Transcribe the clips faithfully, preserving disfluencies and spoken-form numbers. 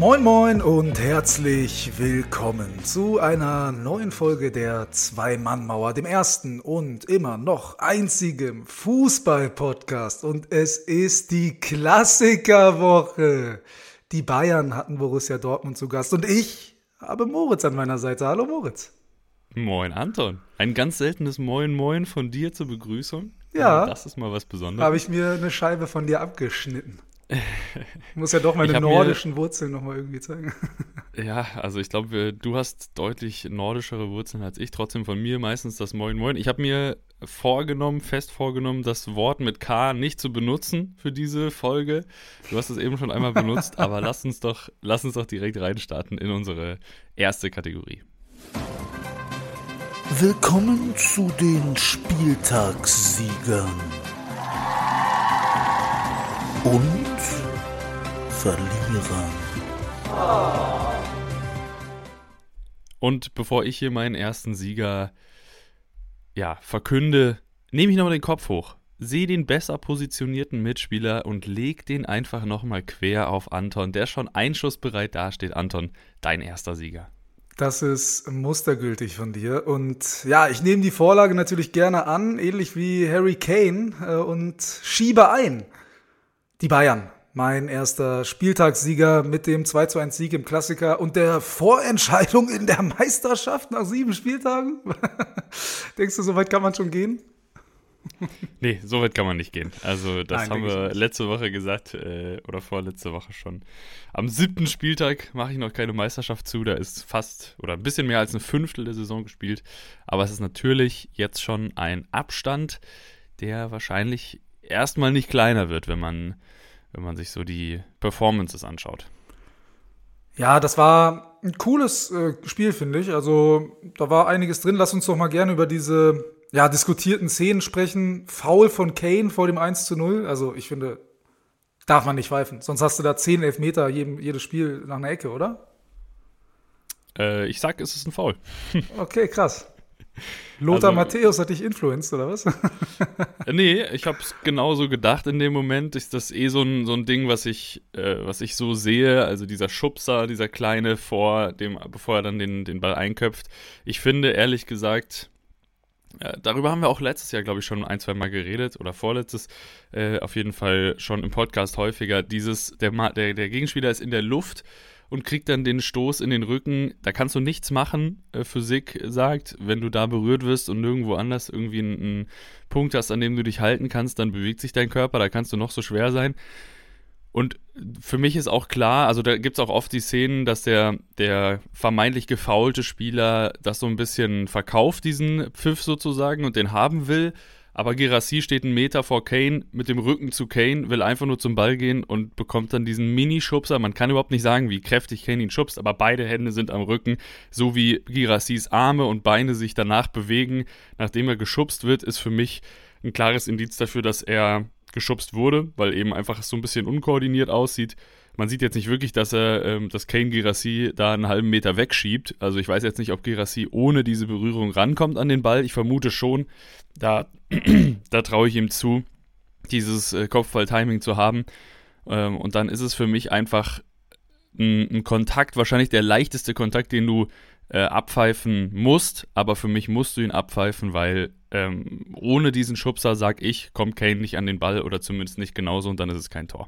Moin Moin und herzlich willkommen zu einer neuen Folge der Zwei-Mann-Mauer, dem ersten und immer noch einzigen Fußball-Podcast. Und es ist die Klassikerwoche. Die Bayern hatten Borussia Dortmund zu Gast und ich habe Moritz an meiner Seite. Hallo Moritz. Moin Anton. Ein ganz seltenes Moin Moin von dir zur Begrüßung. Ja. Das ist mal was Besonderes. Habe ich mir eine Scheibe von dir abgeschnitten. Ich muss ja doch meine nordischen mir, Wurzeln nochmal irgendwie zeigen. Ja, also ich glaube, du hast deutlich nordischere Wurzeln als ich. Trotzdem von mir meistens das Moin Moin. Ich habe mir vorgenommen, fest vorgenommen, das Wort mit K nicht zu benutzen für diese Folge. Du hast es eben schon einmal benutzt, aber lass uns doch, lass uns doch direkt reinstarten in unsere erste Kategorie. Willkommen zu den Spieltagssiegern und Verlierern. Und bevor ich hier meinen ersten Sieger ja, verkünde, nehme ich nochmal den Kopf hoch, sehe den besser positionierten Mitspieler und leg den einfach nochmal quer auf Anton, der schon einschussbereit dasteht. Anton, dein erster Sieger. Das ist mustergültig von dir. Und ja, ich nehme die Vorlage natürlich gerne an, ähnlich wie Harry Kane, äh, und schiebe ein. Die Bayern, mein erster Spieltagssieger mit dem zwei zu eins Sieg im Klassiker und der Vorentscheidung in der Meisterschaft nach sieben Spieltagen. Denkst du, so weit kann man schon gehen? Nee, so weit kann man nicht gehen. Also das Nein, haben wir letzte Woche gesagt äh, oder vorletzte Woche schon. Am siebten Spieltag mache ich noch keine Meisterschaft zu. Da ist fast oder ein bisschen mehr als ein Fünftel der Saison gespielt. Aber es ist natürlich jetzt schon ein Abstand, der wahrscheinlich erstmal nicht kleiner wird, wenn man, wenn man sich so die Performances anschaut. Ja, das war ein cooles äh, Spiel, finde ich. Also da war einiges drin. Lass uns doch mal gerne über diese ja, diskutierten Szenen sprechen. Foul von Kane vor dem eins zu null. Also ich finde, darf man nicht pfeifen. Sonst hast du da zehn Elfmeter jedem, jedes Spiel nach einer Ecke, oder? Äh, ich sag, es ist ein Foul. Okay, krass. Lothar Also, Matthäus hat dich influenced, oder was? Nee, ich hab's genauso gedacht in dem Moment. Ist das eh so ein, so ein Ding, was ich, äh, was ich so sehe. Also dieser Schubser, dieser Kleine vor dem, bevor er dann den, den Ball einköpft. Ich finde, ehrlich gesagt, äh, darüber haben wir auch letztes Jahr, glaube ich, schon ein, zwei Mal geredet. Oder vorletztes, äh, auf jeden Fall schon im Podcast häufiger. Dieses, der, der, der Gegenspieler ist in der Luft und kriegt dann den Stoß in den Rücken. Da kannst du nichts machen, äh, Physik sagt. Wenn du da berührt wirst und nirgendwo anders irgendwie einen, einen Punkt hast, an dem du dich halten kannst, dann bewegt sich dein Körper, da kannst du noch so schwer sein. Und für mich ist auch klar, also da gibt es auch oft die Szenen, dass der, der vermeintlich gefoulte Spieler das so ein bisschen verkauft, diesen Pfiff sozusagen, und den haben will. Aber Guirassy steht einen Meter vor Kane mit dem Rücken zu Kane, will einfach nur zum Ball gehen und bekommt dann diesen Mini-Schubser. Man kann überhaupt nicht sagen, wie kräftig Kane ihn schubst, aber beide Hände sind am Rücken. So wie Guirassys Arme und Beine sich danach bewegen, nachdem er geschubst wird, ist für mich ein klares Indiz dafür, dass er geschubst wurde, weil eben einfach so ein bisschen unkoordiniert aussieht. Man sieht jetzt nicht wirklich, dass er, ähm, dass Kane Guirassy da einen halben Meter wegschiebt. Also ich weiß jetzt nicht, ob Guirassy ohne diese Berührung rankommt an den Ball. Ich vermute schon. Da, da traue ich ihm zu, dieses äh, Kopfball-Timing zu haben. Ähm, und dann ist es für mich einfach ein, ein Kontakt, wahrscheinlich der leichteste Kontakt, den du äh, abpfeifen musst. Aber für mich musst du ihn abpfeifen, weil ähm, ohne diesen Schubser, sag ich, kommt Kane nicht an den Ball oder zumindest nicht genauso und dann ist es kein Tor.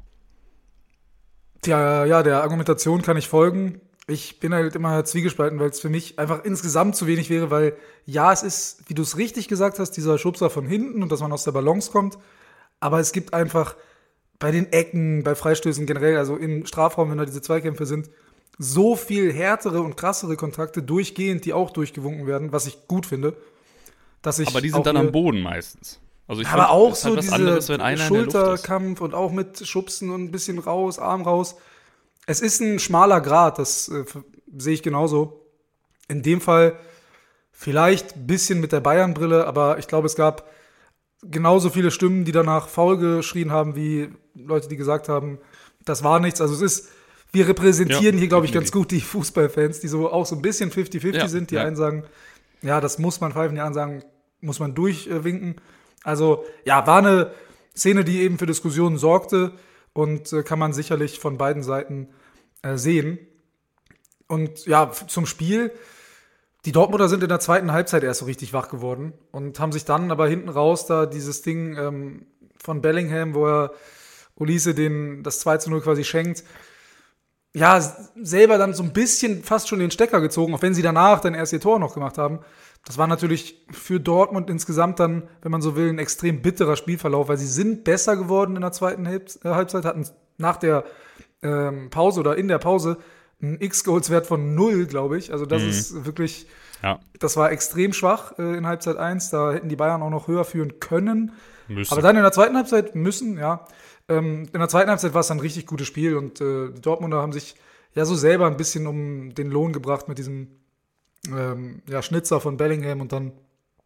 Tja, ja, der Argumentation kann ich folgen. Ich bin halt immer zwiegespalten, weil es für mich einfach insgesamt zu wenig wäre, weil ja, es ist, wie du es richtig gesagt hast, dieser Schubser von hinten und dass man aus der Balance kommt, aber es gibt einfach bei den Ecken, bei Freistößen generell, also im Strafraum, wenn da diese Zweikämpfe sind, so viel härtere und krassere Kontakte durchgehend, die auch durchgewunken werden, was ich gut finde, dass ich aber die sind dann am Boden meistens. Also ich aber find, auch ist so halt was diese anderes, wenn einer Schulterkampf und auch mit Schubsen und ein bisschen raus, Arm raus. Es ist ein schmaler Grat, das äh, sehe ich genauso. In dem Fall vielleicht ein bisschen mit der Bayern-Brille, aber ich glaube, es gab genauso viele Stimmen, die danach faul geschrien haben, wie Leute, die gesagt haben, das war nichts. Also es ist, wir repräsentieren ja, hier, glaube ich, ganz gut die Fußballfans, die so auch so ein bisschen fifty fifty ja, sind. Die ja. einen sagen, ja, das muss man pfeifen, die anderen sagen, muss man durchwinken. Also ja, war eine Szene, die eben für Diskussionen sorgte und äh, kann man sicherlich von beiden Seiten äh, sehen. Und ja, zum Spiel, die Dortmunder sind in der zweiten Halbzeit erst so richtig wach geworden und haben sich dann aber hinten raus da dieses Ding ähm, von Bellingham, wo er Olise den, das zwei zu null quasi schenkt, ja, selber dann so ein bisschen fast schon den Stecker gezogen, auch wenn sie danach dann erst ihr Tor noch gemacht haben. Das war natürlich für Dortmund insgesamt dann, wenn man so will, ein extrem bitterer Spielverlauf, weil sie sind besser geworden in der zweiten Halbzeit, hatten nach der ähm, Pause oder in der Pause einen X-Goals-Wert von null, glaube ich. Also das mhm. ist wirklich, ja. Das war extrem schwach äh, in Halbzeit eins. Da hätten die Bayern auch noch höher führen können. Müssen. Aber dann in der zweiten Halbzeit müssen, ja. Ähm, in der zweiten Halbzeit war es dann ein richtig gutes Spiel und äh, die Dortmunder haben sich ja so selber ein bisschen um den Lohn gebracht mit diesem ähm, ja, Schnitzer von Bellingham und dann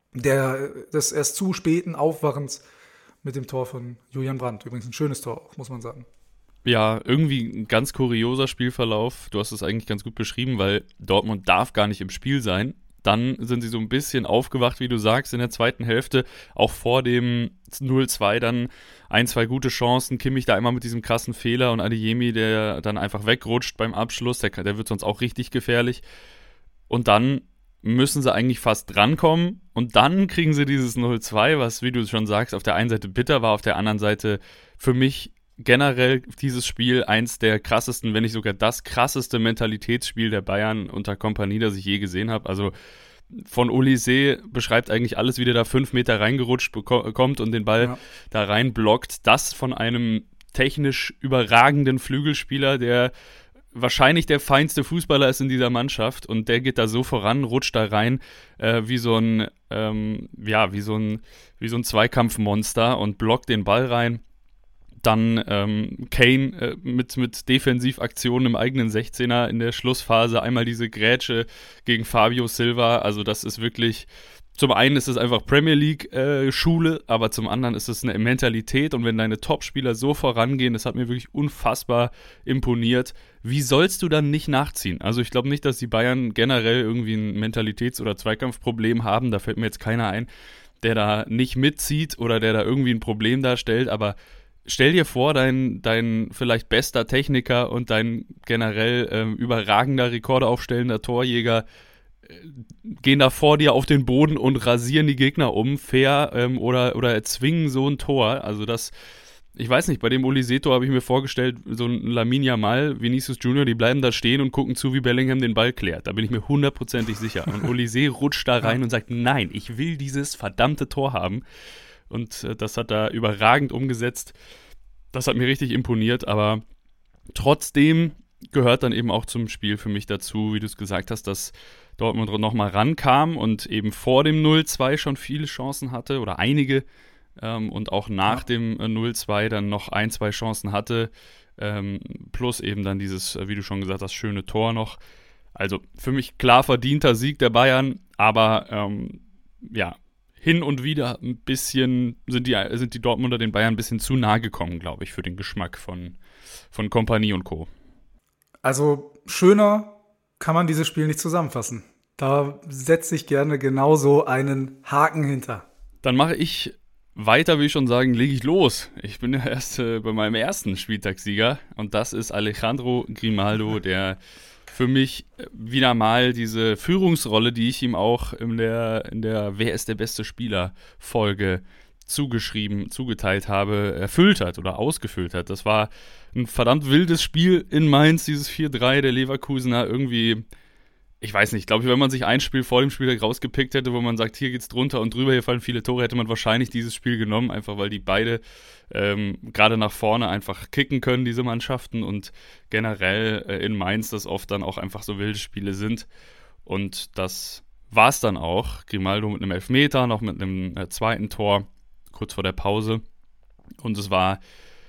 der des erst zu späten Aufwachens mit dem Tor von Julian Brandt. Übrigens ein schönes Tor auch, muss man sagen. Ja, irgendwie ein ganz kurioser Spielverlauf. Du hast es eigentlich ganz gut beschrieben, weil Dortmund darf gar nicht im Spiel sein. Dann sind sie so ein bisschen aufgewacht, wie du sagst, in der zweiten Hälfte. Auch vor dem null zwei dann ein, zwei gute Chancen. Kimmich da immer mit diesem krassen Fehler und Adeyemi, der dann einfach wegrutscht beim Abschluss. Der, der wird sonst auch richtig gefährlich. Und dann müssen sie eigentlich fast drankommen. Und dann kriegen sie dieses null zwei, was, wie du schon sagst, auf der einen Seite bitter war, auf der anderen Seite für mich generell dieses Spiel eins der krassesten, wenn nicht sogar das krasseste Mentalitätsspiel der Bayern unter Kompanie, das ich je gesehen habe. Also von Olise beschreibt eigentlich alles, wie der da fünf Meter reingerutscht beko- kommt und den Ball ja. da reinblockt. Das von einem technisch überragenden Flügelspieler, der wahrscheinlich der feinste Fußballer ist in dieser Mannschaft und der geht da so voran, rutscht da rein äh, wie so ein ähm, ja, wie so ein wie so ein Zweikampfmonster und blockt den Ball rein. Dann ähm, Kane äh, mit, mit Defensivaktionen im eigenen sechzehner in der Schlussphase. Einmal diese Grätsche gegen Fabio Silva. Also das ist wirklich, zum einen ist es einfach Premier League äh, Schule, aber zum anderen ist es eine Mentalität. Und wenn deine Topspieler so vorangehen, das hat mir wirklich unfassbar imponiert. Wie sollst du dann nicht nachziehen? Also ich glaube nicht, dass die Bayern generell irgendwie ein Mentalitäts- oder Zweikampfproblem haben. Da fällt mir jetzt keiner ein, der da nicht mitzieht oder der da irgendwie ein Problem darstellt. Aber stell dir vor, dein, dein vielleicht bester Techniker und dein generell ähm, überragender, rekordaufstellender Torjäger äh, gehen da vor dir auf den Boden und rasieren die Gegner um, fair ähm, oder, oder erzwingen so ein Tor. Also das, ich weiß nicht, bei dem Olise-Tor habe ich mir vorgestellt, so ein Lamine Yamal, Vinicius Junior, die bleiben da stehen und gucken zu, wie Bellingham den Ball klärt. Da bin ich mir hundertprozentig sicher. Und Olise rutscht da rein und sagt, nein, ich will dieses verdammte Tor haben. Und äh, das hat er überragend umgesetzt. Das hat mir richtig imponiert, aber trotzdem gehört dann eben auch zum Spiel für mich dazu, wie du es gesagt hast, dass Dortmund nochmal rankam und eben vor dem null zwei schon viele Chancen hatte oder einige ähm, und auch nach ja. dem äh, null zwei dann noch ein, zwei Chancen hatte, ähm, plus eben dann dieses, wie du schon gesagt hast, schöne Tor noch. Also für mich klar verdienter Sieg der Bayern, aber ähm, ja, hin und wieder ein bisschen sind die, sind die Dortmunder den Bayern ein bisschen zu nahe gekommen, glaube ich, für den Geschmack von, von Kompanie und Co. Also schöner kann man dieses Spiel nicht zusammenfassen. Da setze ich gerne genauso einen Haken hinter. Dann mache ich weiter, will ich schon sagen, lege ich los. Ich bin ja erst äh, bei meinem ersten Spieltagssieger und das ist Alejandro Grimaldo, der für mich wieder mal diese Führungsrolle, die ich ihm auch in der, in der Wer ist der beste Spieler-Folge zugeschrieben, zugeteilt habe, erfüllt hat oder ausgefüllt hat. Das war ein verdammt wildes Spiel in Mainz, dieses vier drei der Leverkusener. Irgendwie, ich weiß nicht, glaube ich, wenn man sich ein Spiel vor dem Spiel rausgepickt hätte, wo man sagt, hier geht's drunter und drüber, hier fallen viele Tore, hätte man wahrscheinlich dieses Spiel genommen, einfach weil die beide ähm, gerade nach vorne einfach kicken können, diese Mannschaften, und generell äh, in Mainz das oft dann auch einfach so wilde Spiele sind. Und das war's dann auch. Grimaldo mit einem Elfmeter, noch mit einem äh, zweiten Tor, kurz vor der Pause. Und es war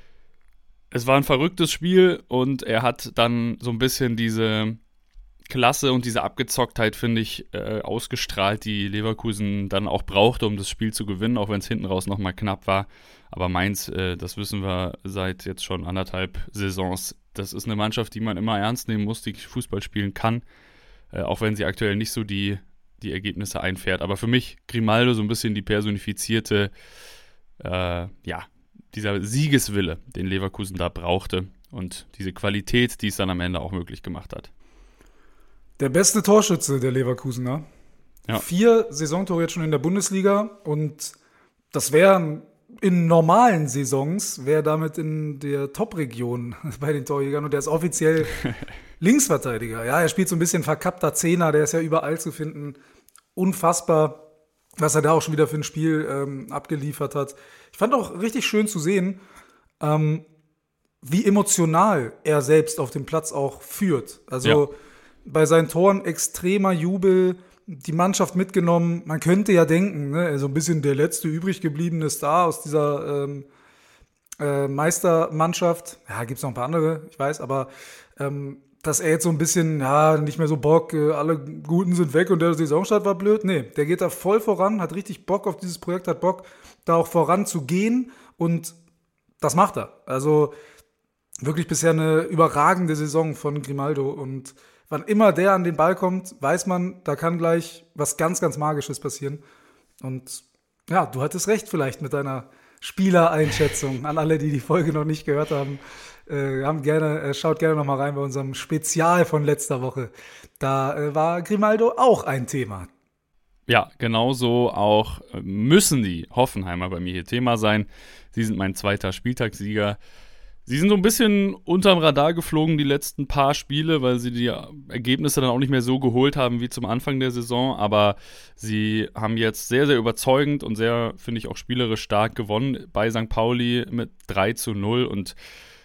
es war ein verrücktes Spiel und er hat dann so ein bisschen diese Klasse und diese Abgezocktheit, finde ich, äh, ausgestrahlt, die Leverkusen dann auch brauchte, um das Spiel zu gewinnen, auch wenn es hinten raus nochmal knapp war. Aber Mainz, äh, das wissen wir seit jetzt schon anderthalb Saisons, das ist eine Mannschaft, die man immer ernst nehmen muss, die Fußball spielen kann, äh, auch wenn sie aktuell nicht so die, die Ergebnisse einfährt. Aber für mich Grimaldo so ein bisschen die personifizierte, äh, ja, dieser Siegeswille, den Leverkusen da brauchte. und diese Qualität, die es dann am Ende auch möglich gemacht hat. Der beste Torschütze der Leverkusener. Ja. Vier Saisontore jetzt schon in der Bundesliga und das wären in normalen Saisons, wäre damit in der Top-Region bei den Torjägern und der ist offiziell Linksverteidiger. Ja, er spielt so ein bisschen verkappter Zehner, der ist ja überall zu finden. Unfassbar, was er da auch schon wieder für ein Spiel ähm, abgeliefert hat. Ich fand auch richtig schön zu sehen, ähm, wie emotional er selbst auf dem Platz auch führt. Also ja. Bei seinen Toren extremer Jubel, die Mannschaft mitgenommen. Man könnte ja denken, ne, so ein bisschen der letzte übrig gebliebene Star aus dieser ähm, äh, Meistermannschaft. Ja, gibt's noch ein paar andere, ich weiß, aber ähm, dass er jetzt so ein bisschen, ja, nicht mehr so Bock, äh, alle Guten sind weg und der Saisonstart war blöd. Nee, der geht da voll voran, hat richtig Bock auf dieses Projekt, hat Bock, da auch voranzugehen und das macht er. Also wirklich bisher eine überragende Saison von Grimaldo und wann immer der an den Ball kommt, weiß man, da kann gleich was ganz, ganz Magisches passieren. Und ja, du hattest recht vielleicht mit deiner Spielereinschätzung. An alle, die die Folge noch nicht gehört haben, äh, haben gerne, äh, schaut gerne noch mal rein bei unserem Spezial von letzter Woche. Da äh, war Grimaldo auch ein Thema. Ja, genauso auch müssen die Hoffenheimer bei mir hier Thema sein. Sie sind mein zweiter Spieltagssieger. Sie sind so ein bisschen unterm Radar geflogen die letzten paar Spiele, weil sie die Ergebnisse dann auch nicht mehr so geholt haben wie zum Anfang der Saison. Aber sie haben jetzt sehr, sehr überzeugend und sehr, finde ich, auch spielerisch stark gewonnen bei Sankt Pauli mit drei zu null. Und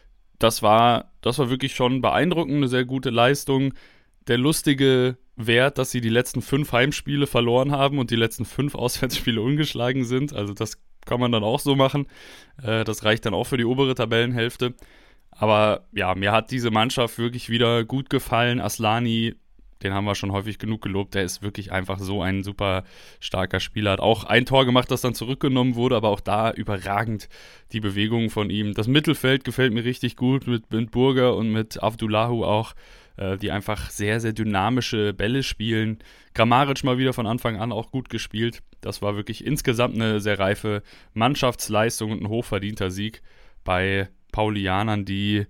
das war, das war wirklich schon beeindruckend, eine sehr gute Leistung. Der lustige Wert, dass sie die letzten fünf Heimspiele verloren haben und die letzten fünf Auswärtsspiele ungeschlagen sind. Also das kann man dann auch so machen. Äh, das reicht dann auch für die obere Tabellenhälfte. Aber ja, mir hat diese Mannschaft wirklich wieder gut gefallen. Aslani, den haben wir schon häufig genug gelobt. Der ist wirklich einfach so ein super starker Spieler. Hat auch ein Tor gemacht, das dann zurückgenommen wurde, aber auch da überragend die Bewegungen von ihm. Das Mittelfeld gefällt mir richtig gut mit, mit Burger und mit Avdulahu auch, äh, die einfach sehr, sehr dynamische Bälle spielen. Kramaric mal wieder von Anfang an auch gut gespielt. Das war wirklich insgesamt eine sehr reife Mannschaftsleistung und ein hochverdienter Sieg bei Paulianern, die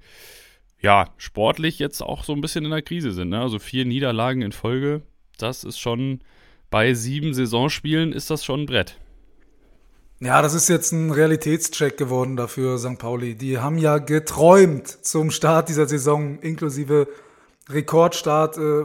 ja sportlich jetzt auch so ein bisschen in der Krise sind. Ne? Also vier Niederlagen in Folge, das ist schon, bei sieben Saisonspielen ist das schon ein Brett. Ja, das ist jetzt ein Realitätscheck geworden dafür, Sankt Pauli. Die haben ja geträumt zum Start dieser Saison, inklusive Rekordstart, äh,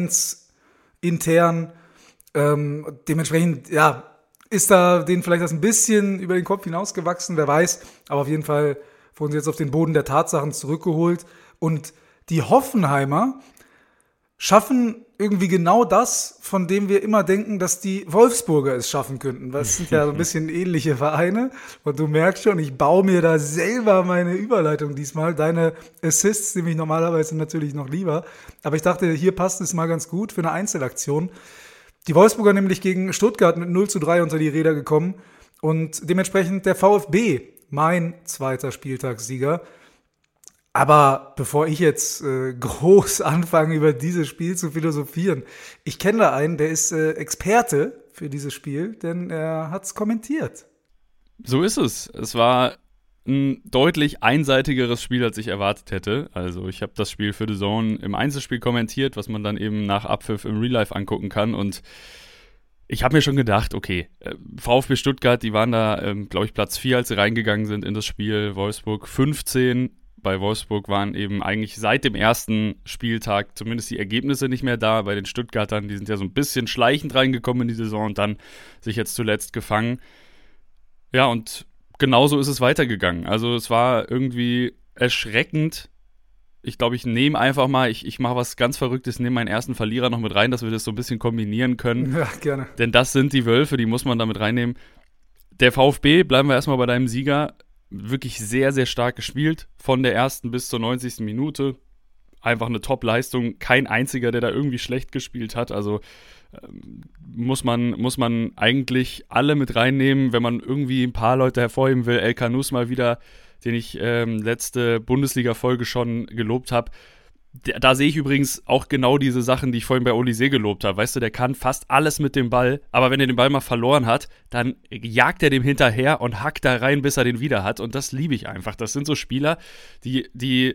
vereinsintern. Ähm, dementsprechend, ja, ist da denen vielleicht das ein bisschen über den Kopf hinausgewachsen, wer weiß. Aber auf jeden Fall wurden sie jetzt auf den Boden der Tatsachen zurückgeholt. Und die Hoffenheimer schaffen irgendwie genau das, von dem wir immer denken, dass die Wolfsburger es schaffen könnten. Das sind ja so ein bisschen ähnliche Vereine. Und du merkst schon, ich baue mir da selber meine Überleitung diesmal. Deine Assists, die mich normalerweise natürlich noch lieber. Aber ich dachte, hier passt es mal ganz gut für eine Einzelaktion. Die Wolfsburger nämlich gegen Stuttgart mit null zu drei unter die Räder gekommen und dementsprechend der VfB, mein zweiter Spieltagssieger. Aber bevor ich jetzt äh, groß anfange, über dieses Spiel zu philosophieren, ich kenne da einen, der ist äh, Experte für dieses Spiel, denn er hat es kommentiert. So ist es. Es war ein deutlich einseitigeres Spiel, als ich erwartet hätte. Also ich habe das Spiel für The Zone im Einzelspiel kommentiert, was man dann eben nach Abpfiff im Real Life angucken kann. Und ich habe mir schon gedacht, okay, VfB Stuttgart, die waren da, ähm, glaube ich, Platz vier, als sie reingegangen sind in das Spiel. Wolfsburg fünfzehn. Bei Wolfsburg waren eben eigentlich seit dem ersten Spieltag zumindest die Ergebnisse nicht mehr da. Bei den Stuttgartern, die sind ja so ein bisschen schleichend reingekommen in die Saison und dann sich jetzt zuletzt gefangen. Ja, und genauso ist es weitergegangen. Also es war irgendwie erschreckend. Ich glaube, ich nehme einfach mal, ich, ich mache was ganz Verrücktes, nehme meinen ersten Verlierer noch mit rein, dass wir das so ein bisschen kombinieren können. Ja, gerne. Denn das sind die Wölfe, die muss man damit reinnehmen. Der VfB, bleiben wir erstmal bei deinem Sieger, wirklich sehr, sehr stark gespielt. Von der ersten bis zur neunzigsten Minute. Einfach eine Top-Leistung. Kein einziger, der da irgendwie schlecht gespielt hat. Also ähm, muss man, muss man eigentlich alle mit reinnehmen, wenn man irgendwie ein paar Leute hervorheben will. El Kanous mal wieder, den ich ähm, letzte Bundesliga-Folge schon gelobt habe. Da, da sehe ich übrigens auch genau diese Sachen, die ich vorhin bei Olise gelobt habe. Weißt du, der kann fast alles mit dem Ball, aber wenn er den Ball mal verloren hat, dann jagt er dem hinterher und hackt da rein, bis er den wieder hat. Und das liebe ich einfach. Das sind so Spieler, die, die,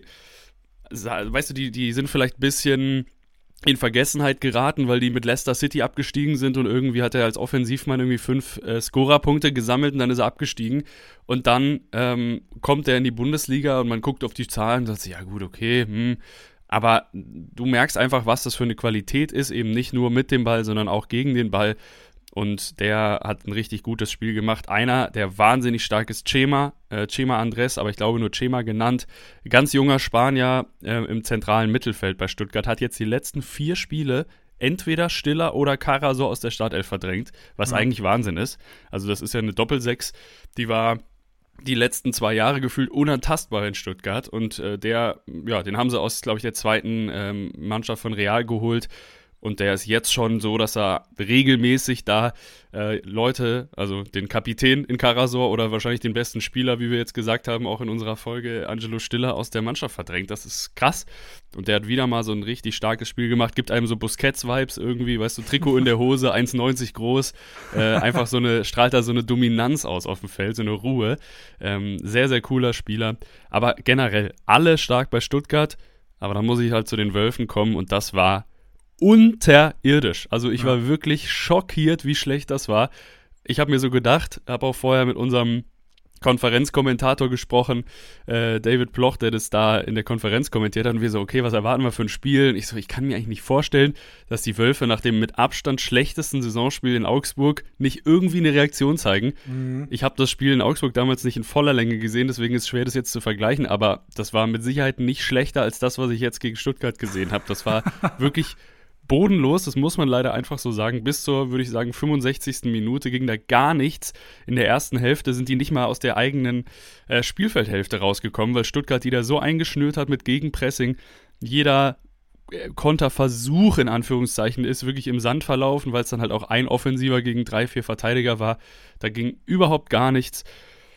weißt du, die, die sind vielleicht ein bisschen in Vergessenheit geraten, weil die mit Leicester City abgestiegen sind und irgendwie hat er als Offensivmann irgendwie fünf äh, Scorerpunkte gesammelt und dann ist er abgestiegen und dann ähm, kommt er in die Bundesliga und man guckt auf die Zahlen und sagt sich, ja gut, okay, hm. Aber du merkst einfach, was das für eine Qualität ist, eben nicht nur mit dem Ball, sondern auch gegen den Ball. Und der hat ein richtig gutes Spiel gemacht. Einer, der wahnsinnig stark ist, Chema, äh, Chema Andrés, aber ich glaube nur Chema genannt. Ganz junger Spanier äh, im zentralen Mittelfeld bei Stuttgart, hat jetzt die letzten vier Spiele entweder Stiller oder Karasor aus der Startelf verdrängt, was ja. eigentlich Wahnsinn ist. Also das ist ja eine Doppelsechs, die war die letzten zwei Jahre gefühlt unantastbar in Stuttgart und äh, der, ja, den haben sie aus, glaube ich, der zweiten ähm, Mannschaft von Real geholt und der ist jetzt schon so, dass er regelmäßig da äh, Leute, also den Kapitän in Karasor oder wahrscheinlich den besten Spieler, wie wir jetzt gesagt haben, auch in unserer Folge, Angelo Stiller, aus der Mannschaft verdrängt. Das ist krass und der hat wieder mal so ein richtig starkes Spiel gemacht, gibt einem so Busquets-Vibes irgendwie, weißt du, Trikot in der Hose, eins neunzig groß, äh, einfach so eine, strahlt da so eine Dominanz aus auf dem Feld, so eine Ruhe. Ähm, sehr, sehr cooler Spieler, aber generell alle stark bei Stuttgart, aber dann muss ich halt zu den Wölfen kommen und das war unterirdisch. Also ich ja. war wirklich schockiert, wie schlecht das war. Ich habe mir so gedacht, habe auch vorher mit unserem Konferenzkommentator gesprochen, äh, David Bloch, der das da in der Konferenz kommentiert hat und wir so, okay, was erwarten wir für ein Spiel? Und ich so, ich kann mir eigentlich nicht vorstellen, dass die Wölfe nach dem mit Abstand schlechtesten Saisonspiel in Augsburg nicht irgendwie eine Reaktion zeigen. Mhm. Ich habe das Spiel in Augsburg damals nicht in voller Länge gesehen, deswegen ist es schwer, das jetzt zu vergleichen, aber das war mit Sicherheit nicht schlechter als das, was ich jetzt gegen Stuttgart gesehen habe. Das war wirklich bodenlos, das muss man leider einfach so sagen. Bis zur, würde ich sagen, fünfundsechzigsten Minute ging da gar nichts. In der ersten Hälfte sind die nicht mal aus der eigenen äh, Spielfeldhälfte rausgekommen, weil Stuttgart die da so eingeschnürt hat mit Gegenpressing. Jeder äh, Konterversuch, in Anführungszeichen, ist wirklich im Sand verlaufen, weil es dann halt auch ein Offensiver gegen drei, vier Verteidiger war. Da ging überhaupt gar nichts.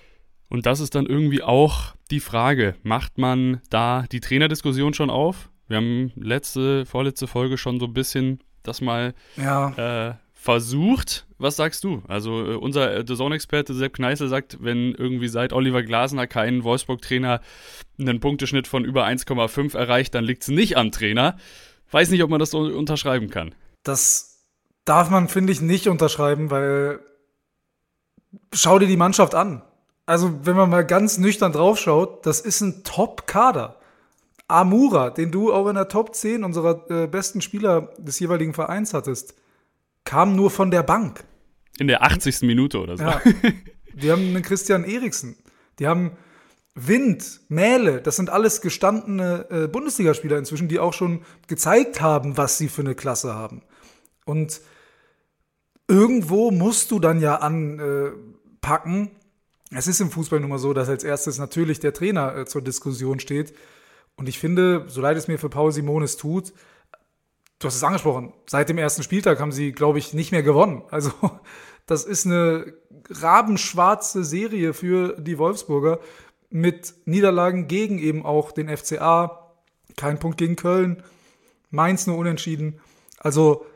Und das ist dann irgendwie auch die Frage, macht man da die Trainerdiskussion schon auf? Wir haben letzte, vorletzte Folge schon so ein bisschen das mal ja. äh, versucht. Was sagst du? Also äh, unser äh, D A Z N-Experte Sepp Kneißl sagt, wenn irgendwie seit Oliver Glasner kein Wolfsburg-Trainer einen Punkteschnitt von über eins Komma fünf erreicht, dann liegt es nicht am Trainer. Weiß nicht, ob man das so unterschreiben kann. Das darf man, finde ich, nicht unterschreiben, weil schau dir die Mannschaft an. Also wenn man mal ganz nüchtern drauf schaut, das ist ein Top-Kader. Amura, den du auch in der Top zehn unserer äh, besten Spieler des jeweiligen Vereins hattest, kam nur von der Bank. In der achtzigsten Minute oder so. Ja. Die haben einen Christian Eriksen. Die haben Wind, Mähle. Das sind alles gestandene äh, Bundesligaspieler inzwischen, die auch schon gezeigt haben, was sie für eine Klasse haben. Und irgendwo musst du dann ja anpacken. Äh, es ist im Fußball nun mal so, dass als erstes natürlich der Trainer äh, zur Diskussion steht. Und ich finde, so leid es mir für Paul Simonis tut, du hast es angesprochen, seit dem ersten Spieltag haben sie, glaube ich, nicht mehr gewonnen. Also das ist eine rabenschwarze Serie für die Wolfsburger mit Niederlagen gegen eben auch den F C A, kein Punkt gegen Köln, Mainz nur unentschieden. Also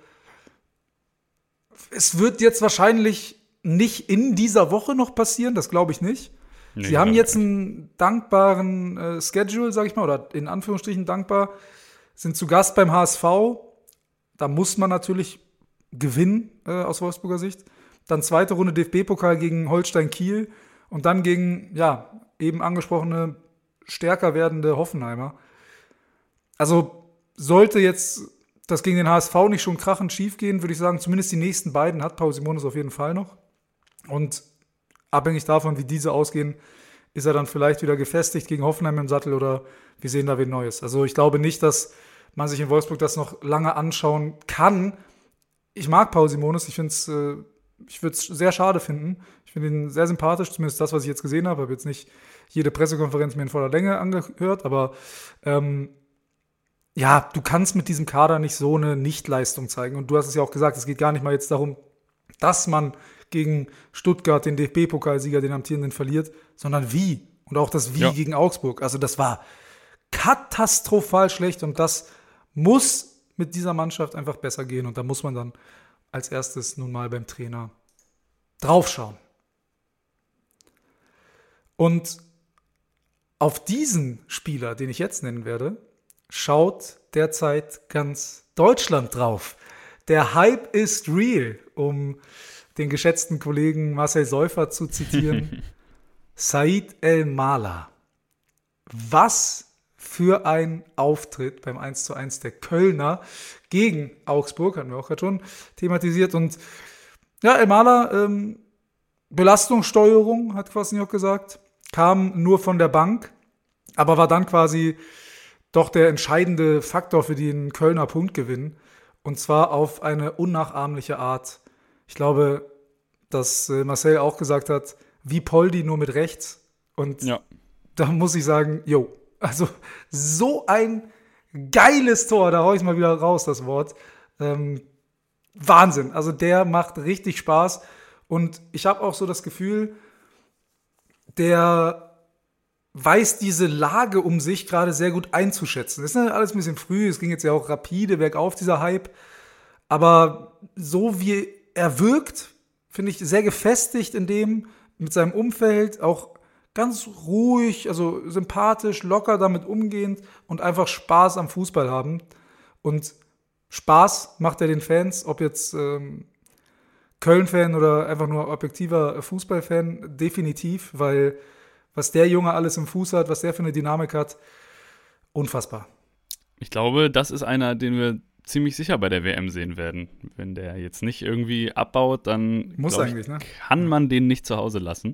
es wird jetzt wahrscheinlich nicht in dieser Woche noch passieren, das glaube ich nicht. Nee, Sie haben jetzt einen dankbaren äh, Schedule, sag ich mal, oder in Anführungsstrichen dankbar, sind zu Gast beim H S V. Da muss man natürlich gewinnen äh, aus Wolfsburger Sicht. Dann zweite Runde D F B-Pokal gegen Holstein Kiel und dann gegen, ja, eben angesprochene, stärker werdende Hoffenheimer. Also sollte jetzt das gegen den H S V nicht schon krachend schief gehen, würde ich sagen, zumindest die nächsten beiden hat Paul Simonis auf jeden Fall noch. Und abhängig davon, wie diese ausgehen, ist er dann vielleicht wieder gefestigt gegen Hoffenheim im Sattel oder wir sehen da wen Neues. Also ich glaube nicht, dass man sich in Wolfsburg das noch lange anschauen kann. Ich mag Paul Simonis, ich finde es, äh, ich würde es sehr schade finden. Ich finde ihn sehr sympathisch, zumindest das, was ich jetzt gesehen habe. Ich habe jetzt nicht jede Pressekonferenz mir in voller Länge angehört, aber ähm, ja, du kannst mit diesem Kader nicht so eine Nichtleistung zeigen. Und du hast es ja auch gesagt, es geht gar nicht mal jetzt darum, dass man gegen Stuttgart, den D F B-Pokalsieger, den amtierenden, verliert, sondern wie. Und auch das Wie ja. gegen Augsburg. Also das war katastrophal schlecht und das muss mit dieser Mannschaft einfach besser gehen und da muss man dann als erstes nun mal beim Trainer draufschauen. Und auf diesen Spieler, den ich jetzt nennen werde, schaut derzeit ganz Deutschland drauf. Der Hype ist real, um den geschätzten Kollegen Marcel Seufert zu zitieren. Said El-Mala. Was für ein Auftritt beim eins zu eins der Kölner gegen Augsburg, hatten wir auch gerade schon thematisiert. Und ja, El-Mala, ähm, Belastungssteuerung, hat Kwasniok gesagt, kam nur von der Bank, aber war dann quasi doch der entscheidende Faktor für den Kölner Punktgewinn. Und zwar auf eine unnachahmliche Art. Ich glaube, dass äh, Marcel auch gesagt hat, wie Poldi nur mit rechts. Und ja. Da muss ich sagen, jo, also so ein geiles Tor, da hau ich mal wieder raus, das Wort. Ähm, Wahnsinn, also der macht richtig Spaß. Und ich habe auch so das Gefühl, der weiß diese Lage um sich gerade sehr gut einzuschätzen. Das ist alles ein bisschen früh, es ging jetzt ja auch rapide bergauf, dieser Hype. Aber so wie er wirkt, finde ich sehr gefestigt in dem, mit seinem Umfeld, auch ganz ruhig, also sympathisch, locker damit umgehend und einfach Spaß am Fußball haben. Und Spaß macht er den Fans, ob jetzt ähm, Köln-Fan oder einfach nur objektiver Fußballfan, definitiv, weil was der Junge alles im Fuß hat, was der für eine Dynamik hat, unfassbar. Ich glaube, das ist einer, den wir ziemlich sicher bei der W M sehen werden. Wenn der jetzt nicht irgendwie abbaut, dann Muss eigentlich, ich, ne? kann man den nicht zu Hause lassen.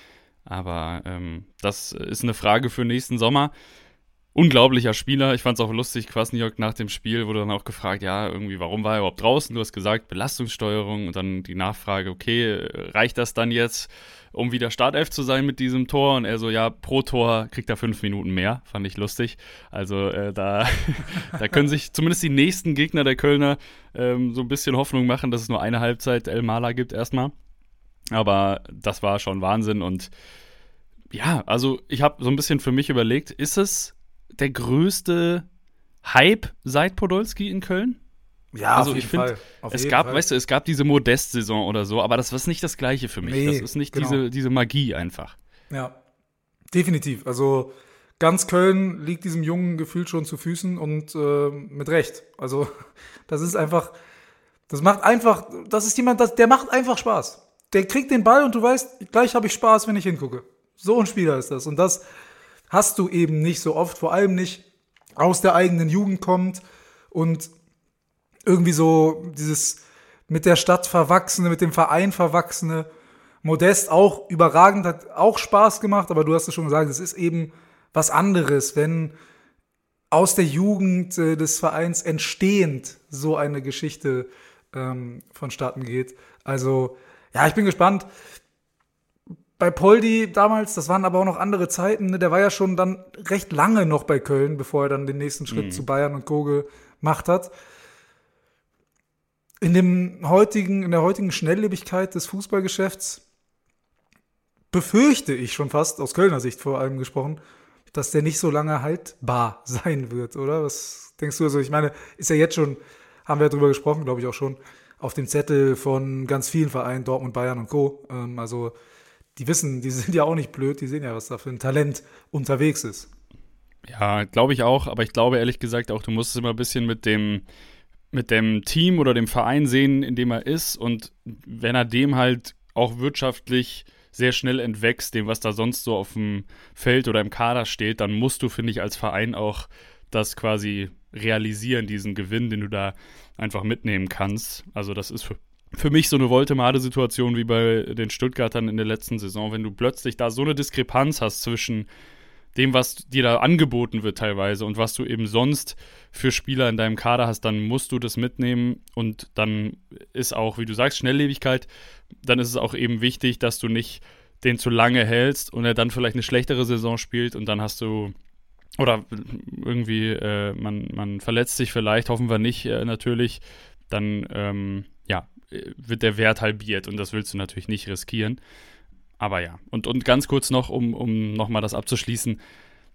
Aber ähm, das ist eine Frage für nächsten Sommer. Unglaublicher Spieler. Ich fand es auch lustig, Kwasniok nach dem Spiel wurde dann auch gefragt, ja, irgendwie, warum war er überhaupt draußen? Du hast gesagt, Belastungssteuerung und dann die Nachfrage, okay, reicht das dann jetzt, um wieder Startelf zu sein mit diesem Tor? Und er so, ja, pro Tor kriegt er fünf Minuten mehr. Fand ich lustig. Also äh, da, da können sich zumindest die nächsten Gegner der Kölner ähm, so ein bisschen Hoffnung machen, dass es nur eine Halbzeit El-Mala gibt erstmal. Aber das war schon Wahnsinn. Und ja, also ich habe so ein bisschen für mich überlegt, ist es der größte Hype seit Podolski in Köln? Ja, also auf jeden ich finde, es gab, Fall. weißt du, es gab diese Modest-Saison oder so, aber das ist nicht das Gleiche für mich. Nee, das ist nicht genau. diese, diese Magie einfach. Ja, definitiv. Also ganz Köln liegt diesem Jungen gefühlt schon zu Füßen und äh, mit Recht. Also das ist einfach, das macht einfach, das ist jemand, das, der macht einfach Spaß. Der kriegt den Ball und du weißt, gleich habe ich Spaß, wenn ich hingucke. So ein Spieler ist das. Und das hast du eben nicht so oft, vor allem nicht aus der eigenen Jugend kommt und irgendwie so dieses mit der Stadt verwachsene, mit dem Verein verwachsene. Modest auch überragend, hat auch Spaß gemacht, aber du hast es schon gesagt, es ist eben was anderes, wenn aus der Jugend äh, des Vereins entstehend so eine Geschichte ähm, vonstatten geht. Also, ja, ich bin gespannt. Bei Poldi damals, das waren aber auch noch andere Zeiten, ne? Der war ja schon dann recht lange noch bei Köln, bevor er dann den nächsten Schritt mhm. zu Bayern und Co. gemacht hat. In dem heutigen, in der heutigen Schnelllebigkeit des Fußballgeschäfts befürchte ich schon fast, aus Kölner Sicht vor allem gesprochen, dass der nicht so lange haltbar sein wird, oder? Was denkst du? Also ich meine, ist ja jetzt schon, haben wir ja drüber gesprochen, glaube ich auch schon, auf dem Zettel von ganz vielen Vereinen, Dortmund, Bayern und Co. Ähm, also die wissen, die sind ja auch nicht blöd, die sehen ja, was da für ein Talent unterwegs ist. Ja, glaube ich auch, aber ich glaube ehrlich gesagt auch, du musst es immer ein bisschen mit dem, mit dem Team oder dem Verein sehen, in dem er ist und wenn er dem halt auch wirtschaftlich sehr schnell entwächst, dem, was da sonst so auf dem Feld oder im Kader steht, dann musst du, finde ich, als Verein auch das quasi realisieren, diesen Gewinn, den du da einfach mitnehmen kannst. Also das ist für Für mich so eine Volte-Made-Situation wie bei den Stuttgartern in der letzten Saison, wenn du plötzlich da so eine Diskrepanz hast zwischen dem, was dir da angeboten wird teilweise und was du eben sonst für Spieler in deinem Kader hast, dann musst du das mitnehmen und dann ist auch, wie du sagst, Schnelllebigkeit, dann ist es auch eben wichtig, dass du nicht den zu lange hältst und er dann vielleicht eine schlechtere Saison spielt und dann hast du oder irgendwie äh, man, man verletzt sich vielleicht, hoffen wir nicht äh, natürlich, dann ähm, ja, wird der Wert halbiert und das willst du natürlich nicht riskieren. Aber ja, und, und ganz kurz noch, um, um nochmal das abzuschließen,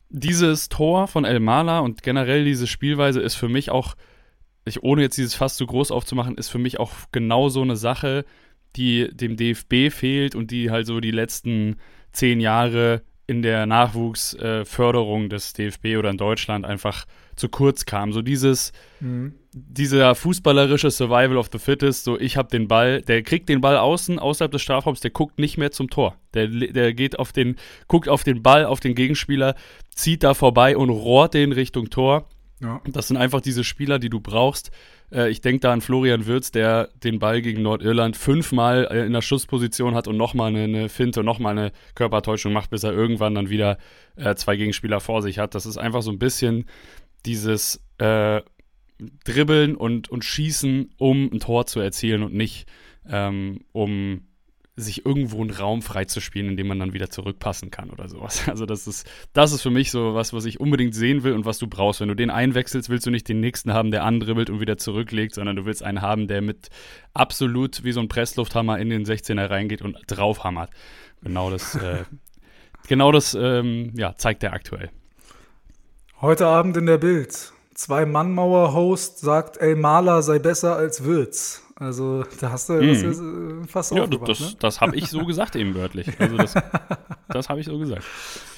dieses Tor von Elmalah und generell diese Spielweise ist für mich auch, ich, ohne jetzt dieses Fass zu groß aufzumachen, ist für mich auch genau so eine Sache, die dem D F B fehlt und die halt so die letzten zehn Jahre in der Nachwuchsförderung äh, des D F B oder in Deutschland einfach zu kurz kam. So dieses, mhm. dieser fußballerische Survival of the Fittest, so ich hab den Ball, der kriegt den Ball außen, außerhalb des Strafraums, der guckt nicht mehr zum Tor. Der, der geht auf den, guckt auf den Ball, auf den Gegenspieler, zieht da vorbei und rohrt den Richtung Tor. Ja. Das sind einfach diese Spieler, die du brauchst. Äh, ich denke da an Florian Wirtz, der den Ball gegen Nordirland fünfmal äh, in der Schussposition hat und nochmal eine, eine Finte und nochmal eine Körpertäuschung macht, bis er irgendwann dann wieder äh, zwei Gegenspieler vor sich hat. Das ist einfach so ein bisschen dieses äh, Dribbeln und, und Schießen, um ein Tor zu erzielen und nicht ähm, um sich irgendwo einen Raum freizuspielen, in dem man dann wieder zurückpassen kann oder sowas. Also das ist, das ist für mich so was, was ich unbedingt sehen will und was du brauchst. Wenn du den einwechselst, willst du nicht den nächsten haben, der andribbelt und wieder zurücklegt, sondern du willst einen haben, der mit absolut wie so ein Presslufthammer in den sechzehner reingeht und draufhammert. Genau das, äh, genau das ähm, ja, zeigt er aktuell. Heute Abend in der Bild. Zwei-Mann-Mauer-Host sagt, Elmalah sei besser als Wirtz. Also, da hast du mm. das fast ja, aufgebracht, das, ne? das habe ich so gesagt eben wörtlich. Also, das, das habe ich so gesagt.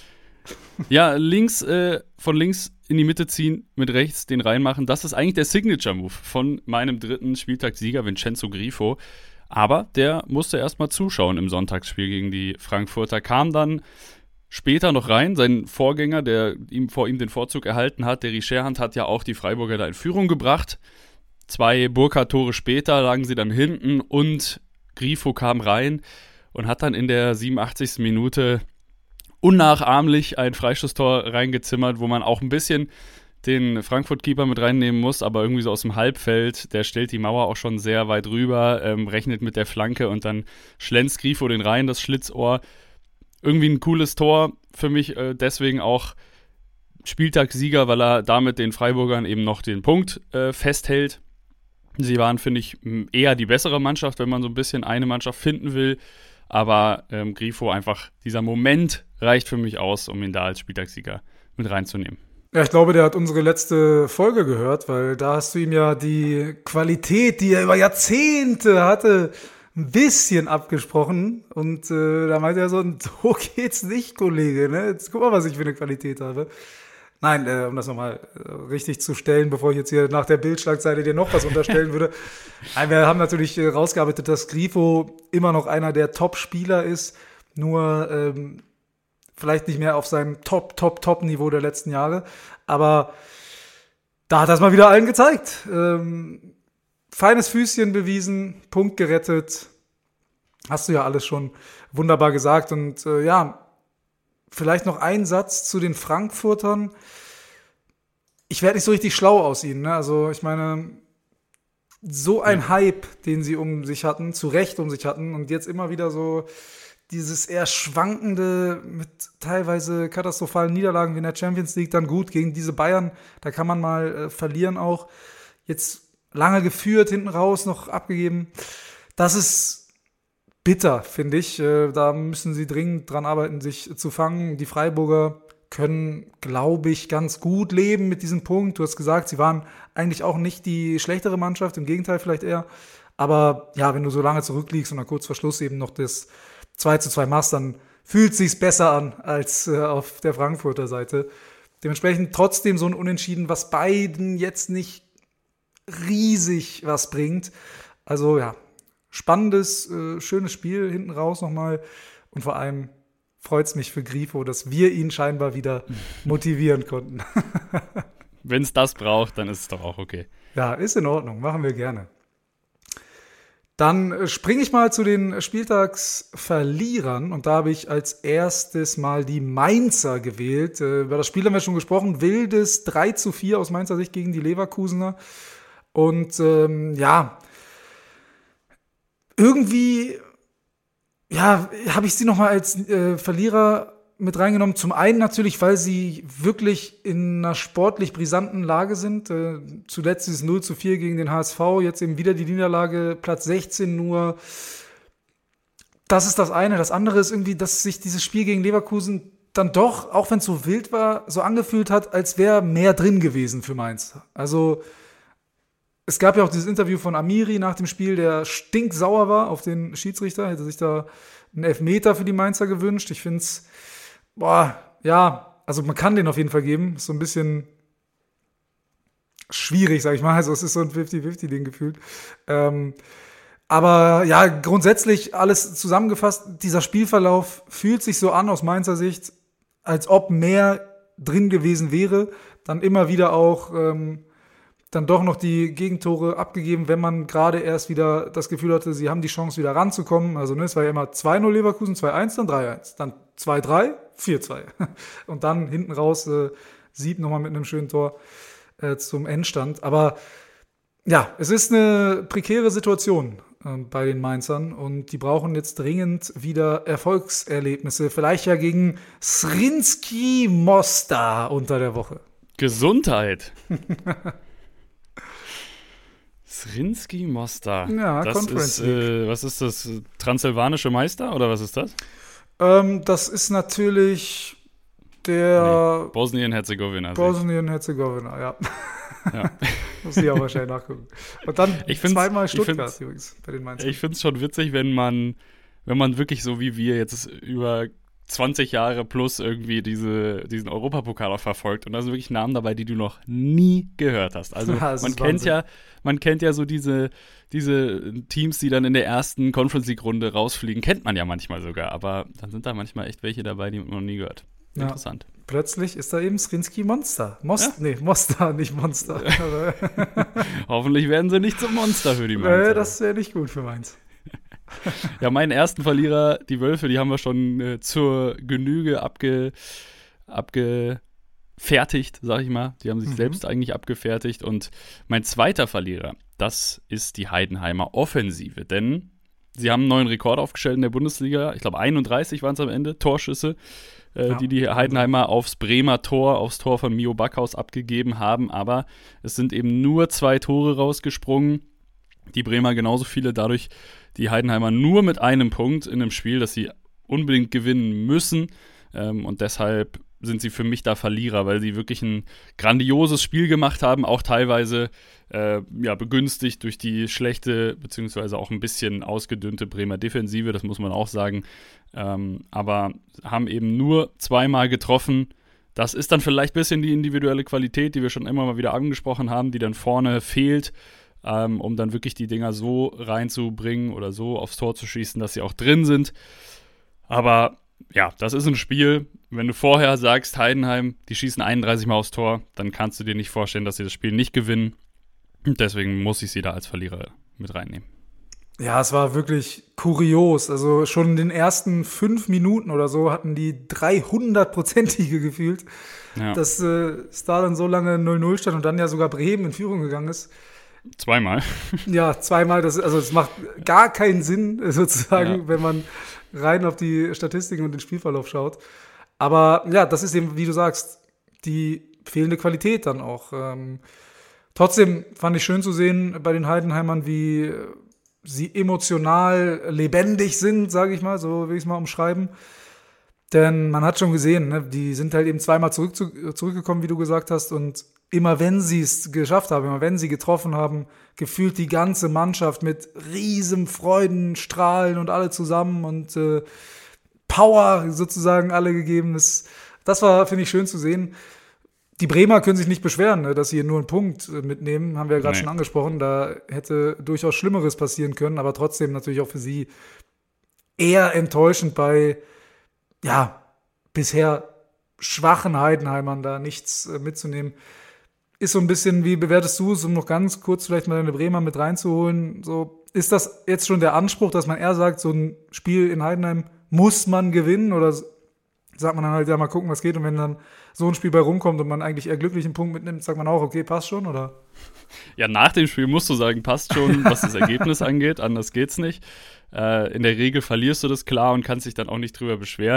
Ja, links, äh, von links in die Mitte ziehen, mit rechts den reinmachen. Das ist eigentlich der Signature-Move von meinem dritten Spieltagssieger Vincenzo Grifo. Aber der musste erstmal zuschauen im Sonntagsspiel gegen die Frankfurter. Kam dann später noch rein. Sein Vorgänger, der ihm vor ihm den Vorzug erhalten hat, der Richerhand, hat ja auch die Freiburger da in Führung gebracht. Zwei Burkhardt-Tore später lagen sie dann hinten und Grifo kam rein und hat dann in der siebenundachtzigsten Minute unnachahmlich ein Freistoßtor reingezimmert, wo man auch ein bisschen den Frankfurt-Keeper mit reinnehmen muss, aber irgendwie so aus dem Halbfeld, der stellt die Mauer auch schon sehr weit rüber, ähm, rechnet mit der Flanke und dann schlänzt Grifo den rein, das Schlitzohr. Irgendwie ein cooles Tor für mich, äh, deswegen auch Spieltagssieger, weil er damit den Freiburgern eben noch den Punkt äh, festhält. Sie waren, finde ich, eher die bessere Mannschaft, wenn man so ein bisschen eine Mannschaft finden will. Aber ähm, Grifo einfach, dieser Moment reicht für mich aus, um ihn da als Spieltagssieger mit reinzunehmen. Ja, ich glaube, der hat unsere letzte Folge gehört, weil da hast du ihm ja die Qualität, die er über Jahrzehnte hatte, ein bisschen abgesprochen. Und äh, da meinte er so, so geht's nicht, Kollege. Ne? Jetzt guck mal, was ich für eine Qualität habe. Nein, äh, um das nochmal äh, richtig zu stellen, bevor ich jetzt hier nach der Bildschlagzeile dir noch was unterstellen würde. Nein, wir haben natürlich äh, rausgearbeitet, dass Grifo immer noch einer der Top-Spieler ist, nur ähm, vielleicht nicht mehr auf seinem Top, Top, Top-Niveau der letzten Jahre. Aber da hat er es mal wieder allen gezeigt. Ähm, feines Füßchen bewiesen, Punkt gerettet. Hast du ja alles schon wunderbar gesagt. Und äh, ja, vielleicht noch ein Satz zu den Frankfurtern. Ich werde nicht so richtig schlau aus ihnen. Ne? Also ich meine, so ein ja. Hype, den sie um sich hatten, zu Recht um sich hatten und jetzt immer wieder so dieses eher schwankende mit teilweise katastrophalen Niederlagen wie in der Champions League, dann gut gegen diese Bayern, da kann man mal äh, verlieren auch. Jetzt lange geführt, hinten raus noch abgegeben. Das ist bitter, finde ich. Äh, da müssen sie dringend dran arbeiten, sich zu fangen. Die Freiburger können, glaube ich, ganz gut leben mit diesem Punkt. Du hast gesagt, sie waren eigentlich auch nicht die schlechtere Mannschaft, im Gegenteil vielleicht eher. Aber ja, wenn du so lange zurückliegst und dann kurz vor Schluss eben noch das zwei zu zwei machst, dann fühlt es sich besser an als äh, auf der Frankfurter Seite. Dementsprechend trotzdem so ein Unentschieden, was beiden jetzt nicht riesig was bringt. Also ja, spannendes, äh, schönes Spiel hinten raus nochmal. Und vor allem freut es mich für Grifo, dass wir ihn scheinbar wieder motivieren konnten. Wenn es das braucht, dann ist es doch auch okay. Ja, ist in Ordnung, machen wir gerne. Dann springe ich mal zu den Spieltagsverlierern und da habe ich als erstes mal die Mainzer gewählt. Über das Spiel haben wir schon gesprochen. Wildes drei zu vier aus Mainzer Sicht gegen die Leverkusener. Und ähm, ja, irgendwie ja, habe ich sie nochmal als äh, Verlierer mit reingenommen. Zum einen natürlich, weil sie wirklich in einer sportlich brisanten Lage sind. Äh, zuletzt dieses null zu vier gegen den H S V, jetzt eben wieder die Niederlage, Platz sechzehn nur. Das ist das eine. Das andere ist irgendwie, dass sich dieses Spiel gegen Leverkusen dann doch, auch wenn es so wild war, so angefühlt hat, als wäre mehr drin gewesen für Mainz. Also es gab ja auch dieses Interview von Amiri nach dem Spiel, der stinksauer war auf den Schiedsrichter, hätte sich da einen Elfmeter für die Mainzer gewünscht. Ich finde es, boah, ja, also man kann den auf jeden Fall geben. Ist so ein bisschen schwierig, sag ich mal. Also es ist so ein fünfzig fünfzig-Ding gefühlt. Ähm, aber ja, grundsätzlich alles zusammengefasst, dieser Spielverlauf fühlt sich so an aus Mainzer Sicht, als ob mehr drin gewesen wäre. Dann immer wieder auch ähm, dann doch noch die Gegentore abgegeben, wenn man gerade erst wieder das Gefühl hatte, sie haben die Chance, wieder ranzukommen. Also ne, es war ja immer zwei null Leverkusen, zwei eins, dann drei eins, dann zwei drei, vier zwei. Und dann hinten raus äh, Sieb nochmal mit einem schönen Tor äh, zum Endstand. Aber ja, es ist eine prekäre Situation äh, bei den Mainzern und die brauchen jetzt dringend wieder Erfolgserlebnisse. Vielleicht ja gegen Zrinjski Mostar unter der Woche. Gesundheit. Zrinjski Mostar. Ja, das Conference ist, äh, was ist das? Transsilvanische Meister oder was ist das? Ähm, das ist natürlich der Nee, Bosnien-Herzegowina. Bosnien-Herzegowina, ja. Ja. Muss ich auch wahrscheinlich nachgucken. Und dann Ich find's- zweimal ich Stuttgart find's- übrigens bei den Mainzern. Ich finde es schon witzig, wenn man, wenn man wirklich so wie wir jetzt über zwanzig Jahre plus irgendwie diese, diesen Europapokal auch verfolgt und da sind wirklich Namen dabei, die du noch nie gehört hast. Also Ja, das man ist kennt Wahnsinn. ja, man kennt ja so diese, diese Teams, die dann in der ersten Conference League Runde rausfliegen, kennt man ja manchmal sogar, aber dann sind da manchmal echt welche dabei, die man noch nie gehört. Ja. Interessant. Plötzlich ist da eben Zrinjski Monster. Most, Ja. Nee, Mostar, nicht Monster. Aber, Hoffentlich werden sie nicht zum Monster für die äh, Mainzer. das wäre nicht gut für Mainz. Ja, meinen ersten Verlierer, die Wölfe, die haben wir schon äh, zur Genüge abge, abgefertigt, sag ich mal. Die haben sich Mhm. selbst eigentlich abgefertigt. Und mein zweiter Verlierer, das ist die Heidenheimer Offensive. Denn sie haben einen neuen Rekord aufgestellt in der Bundesliga. Ich glaube, einunddreißig waren es am Ende, Torschüsse, äh, Ja. die die Heidenheimer aufs Bremer Tor, aufs Tor von Mio Backhaus abgegeben haben. Aber es sind eben nur zwei Tore rausgesprungen. Die Bremer genauso viele, dadurch die Heidenheimer nur mit einem Punkt in einem Spiel, das sie unbedingt gewinnen müssen. Ähm, und deshalb sind sie für mich da Verlierer, weil sie wirklich ein grandioses Spiel gemacht haben, auch teilweise äh, ja, begünstigt durch die schlechte, beziehungsweise auch ein bisschen ausgedünnte Bremer Defensive, das muss man auch sagen. Ähm, aber haben eben nur zweimal getroffen. Das ist dann vielleicht ein bisschen die individuelle Qualität, die wir schon immer mal wieder angesprochen haben, die dann vorne fehlt. Ähm, um dann wirklich die Dinger so reinzubringen oder so aufs Tor zu schießen, dass sie auch drin sind. Aber ja, das ist ein Spiel, wenn du vorher sagst, Heidenheim, die schießen einunddreißig Mal aufs Tor, dann kannst du dir nicht vorstellen, dass sie das Spiel nicht gewinnen. Und deswegen muss ich sie da als Verlierer mit reinnehmen. Ja, es war wirklich kurios. Also schon in den ersten fünf Minuten oder so hatten die dreihundertprozentige gefühlt, Ja. dass äh, es da dann so lange null null stand und dann ja sogar Bremen in Führung gegangen ist. Zweimal. Ja, zweimal. Das, also es macht gar keinen Sinn, sozusagen, Ja. wenn man rein auf die Statistiken und den Spielverlauf schaut. Aber ja, das ist eben, wie du sagst, die fehlende Qualität dann auch. Ähm, trotzdem fand ich schön zu sehen bei den Heidenheimern, wie sie emotional lebendig sind, sage ich mal, so will ich es mal umschreiben. Denn man hat schon gesehen, ne, die sind halt eben zweimal zurück zu, zurückgekommen, wie du gesagt hast, und immer wenn sie es geschafft haben, immer wenn sie getroffen haben, gefühlt die ganze Mannschaft mit riesen Freudenstrahlen und alle zusammen und äh, Power sozusagen alle gegeben. Das, das war, finde ich, schön zu sehen. Die Bremer können sich nicht beschweren, ne, dass sie hier nur einen Punkt äh, mitnehmen, haben wir ja gerade Nee. schon angesprochen. Da hätte durchaus Schlimmeres passieren können, aber trotzdem natürlich auch für sie eher enttäuschend bei, ja, bisher schwachen Heidenheimern da nichts äh, mitzunehmen. Ist so ein bisschen, wie bewertest du es, um noch ganz kurz vielleicht mal deine Bremer mit reinzuholen? So, ist das jetzt schon der Anspruch, dass man eher sagt, so ein Spiel in Heidenheim muss man gewinnen? Oder sagt man dann halt, ja, mal gucken, was geht? Und wenn dann so ein Spiel bei rumkommt und man eigentlich eher glücklich einen Punkt mitnimmt, sagt man auch, okay, passt schon, oder? Ja, nach dem Spiel musst du sagen, passt schon, was das Ergebnis angeht, anders geht's nicht. Äh, in der Regel verlierst du das klar und kannst dich dann auch nicht drüber beschweren.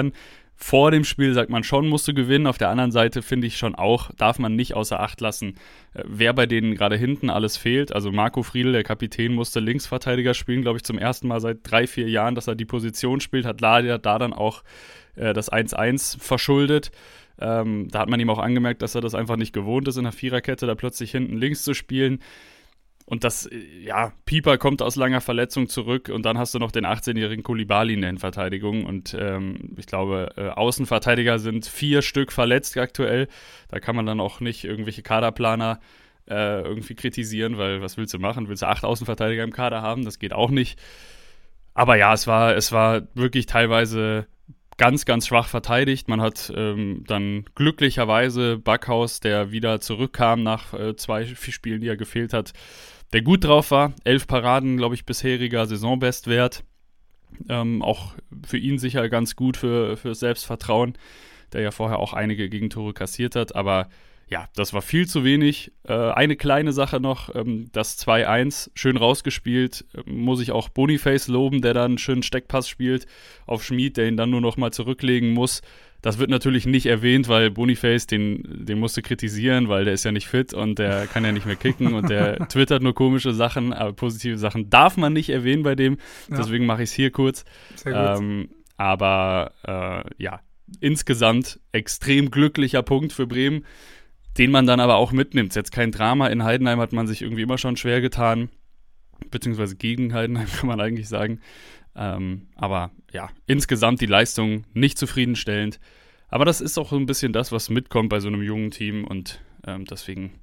vor dem Spiel sagt man schon, musst du gewinnen. Auf der anderen Seite finde ich schon auch, darf man nicht außer Acht lassen, äh, wer bei denen gerade hinten alles fehlt. Also Marco Friedl, der Kapitän, musste Linksverteidiger spielen, glaube ich, zum ersten Mal seit drei, vier Jahren, dass er die Position spielt, hat leider da dann auch äh, das eins eins verschuldet. Ähm, da hat man ihm auch angemerkt, dass er das einfach nicht gewohnt ist, in der Viererkette da plötzlich hinten links zu spielen. Und das, ja, Pieper kommt aus langer Verletzung zurück und dann hast du noch den achtzehnjährigen Koulibaly in der Innenverteidigung und ähm, ich glaube, äh, Außenverteidiger sind vier Stück verletzt aktuell. Da kann man dann auch nicht irgendwelche Kaderplaner äh, irgendwie kritisieren, weil was willst du machen? Willst du acht Außenverteidiger im Kader haben? Das geht auch nicht. Aber ja, es war, es war wirklich teilweise ganz, ganz schwach verteidigt. Man hat ähm, dann glücklicherweise Backhaus, der wieder zurückkam nach äh, zwei Spielen, die er gefehlt hat, der gut drauf war. Elf Paraden, glaube ich, bisheriger Saisonbestwert. Ähm, auch für ihn sicher ganz gut für, für Selbstvertrauen, der ja vorher auch einige Gegentore kassiert hat. Aber ja, das war viel zu wenig. Äh, eine kleine Sache noch, ähm, das zwei eins, schön rausgespielt. Ähm, muss ich auch Boniface loben, der dann einen schönen Steckpass spielt auf Schmid, der ihn dann nur noch mal zurücklegen muss. Das wird natürlich nicht erwähnt, weil Boniface, den, den musst du kritisieren, weil der ist ja nicht fit und der kann ja nicht mehr kicken und der twittert nur komische Sachen, aber positive Sachen darf man nicht erwähnen bei dem. Ja. Deswegen mache ich es hier kurz. Sehr gut. Ähm, aber äh, ja, insgesamt extrem glücklicher Punkt für Bremen, den man dann aber auch mitnimmt. Ist jetzt kein Drama. In Heidenheim hat man sich irgendwie immer schon schwer getan, beziehungsweise gegen Heidenheim kann man eigentlich sagen. Ähm, aber ja, insgesamt die Leistung nicht zufriedenstellend. Aber das ist auch so ein bisschen das, was mitkommt bei so einem jungen Team und ähm, deswegen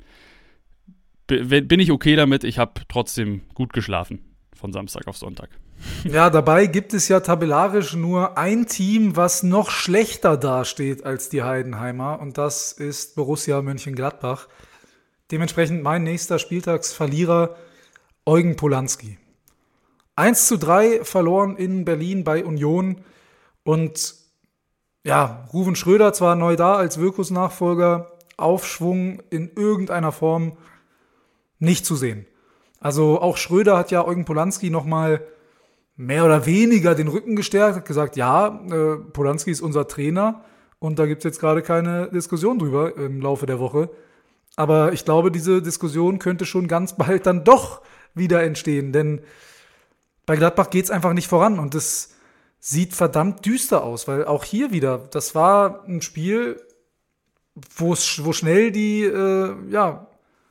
b- bin ich okay damit. Ich habe trotzdem gut geschlafen von Samstag auf Sonntag. Ja, dabei gibt es ja tabellarisch nur ein Team, was noch schlechter dasteht als die Heidenheimer und das ist Borussia Mönchengladbach. Dementsprechend mein nächster Spieltagsverlierer Eugen Polanski. eins zu drei verloren in Berlin bei Union und ja, Ruven Schröder zwar neu da als Wirkus-Nachfolger, Aufschwung in irgendeiner Form nicht zu sehen. Also auch Schröder hat ja Eugen Polanski nochmal mehr oder weniger den Rücken gestärkt, hat gesagt, ja, äh, Polanski ist unser Trainer und da gibt es jetzt gerade keine Diskussion drüber im Laufe der Woche. Aber ich glaube, diese Diskussion könnte schon ganz bald dann doch wieder entstehen, denn bei Gladbach geht es einfach nicht voran und es sieht verdammt düster aus, weil auch hier wieder, das war ein Spiel, wo schnell die, äh, ja,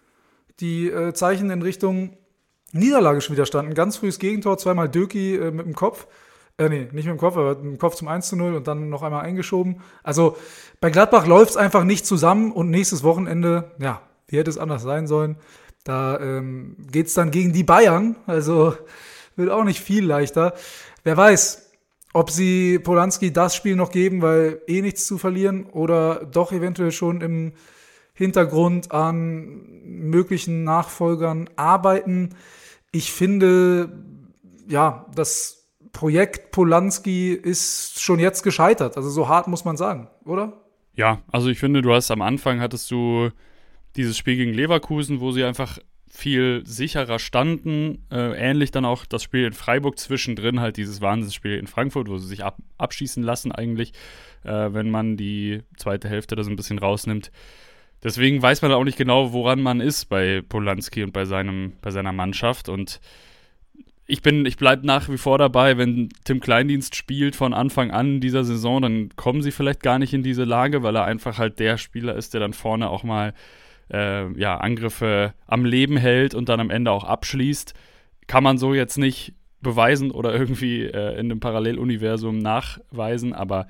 die äh, Zeichen in Richtung Niederlage schon wieder standen. Ganz frühes Gegentor, zweimal Döki äh, mit dem Kopf. Äh, nee, nicht mit dem Kopf, aber mit dem Kopf zum eins zu null und dann noch einmal eingeschoben. Also bei Gladbach läuft es einfach nicht zusammen und nächstes Wochenende, ja, wie hätte es anders sein sollen, da ähm, geht es dann gegen die Bayern. Also wird auch nicht viel leichter. Wer weiß, ob sie Polanski das Spiel noch geben, weil eh nichts zu verlieren oder doch eventuell schon im Hintergrund an möglichen Nachfolgern arbeiten. Ich finde, ja, das Projekt Polanski ist schon jetzt gescheitert. Also so hart muss man sagen, oder? Ja, also ich finde, du hast am Anfang hattest du dieses Spiel gegen Leverkusen, wo sie einfach viel sicherer standen. Äh, ähnlich dann auch das Spiel in Freiburg, zwischendrin halt dieses Wahnsinnsspiel in Frankfurt, wo sie sich ab- abschießen lassen eigentlich, äh, wenn man die zweite Hälfte da so ein bisschen rausnimmt. Deswegen weiß man auch nicht genau, woran man ist bei Polanski und bei seinem, bei seiner Mannschaft. Und ich bin, ich bleibe nach wie vor dabei, wenn Tim Kleindienst spielt von Anfang an dieser Saison, dann kommen sie vielleicht gar nicht in diese Lage, weil er einfach halt der Spieler ist, der dann vorne auch mal äh, ja, Angriffe am Leben hält und dann am Ende auch abschließt. Kann man so jetzt nicht beweisen oder irgendwie äh, in einem Paralleluniversum nachweisen, aber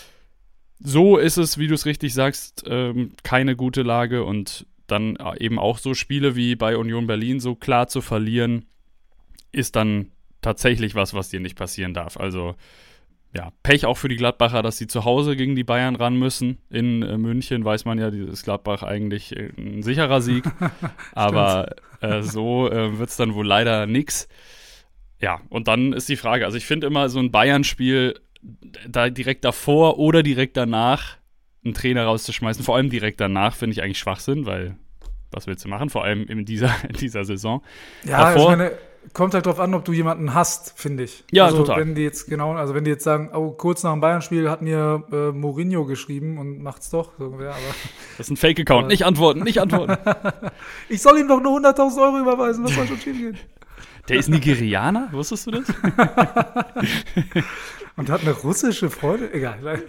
so ist es, wie du es richtig sagst, ähm, keine gute Lage und dann eben auch so Spiele wie bei Union Berlin so klar zu verlieren, ist dann tatsächlich was, was dir nicht passieren darf. Also ja, Pech auch für die Gladbacher, dass sie zu Hause gegen die Bayern ran müssen. In äh, München weiß man ja, ist Gladbach eigentlich äh, ein sicherer Sieg, aber äh, so äh, wird es dann wohl leider nix. Ja, und dann ist die Frage, also ich finde immer so ein Bayern-Spiel da direkt davor oder direkt danach einen Trainer rauszuschmeißen, vor allem direkt danach, finde ich eigentlich Schwachsinn, weil was willst du machen, vor allem in dieser, in dieser Saison. Ja, davor, ich meine, kommt halt drauf an, ob du jemanden hast, finde ich. Ja, also, total. Wenn die jetzt genau, also wenn die jetzt sagen, oh, kurz nach dem Bayern-Spiel hat mir äh, Mourinho geschrieben und macht's doch. So, ja, aber Das ist ein Fake-Account. Nicht antworten, nicht antworten. ich soll ihm doch nur hunderttausend Euro überweisen, was soll schon schief gehen? Der ist Nigerianer, wusstest du das? Und hat eine russische Freundin? Egal.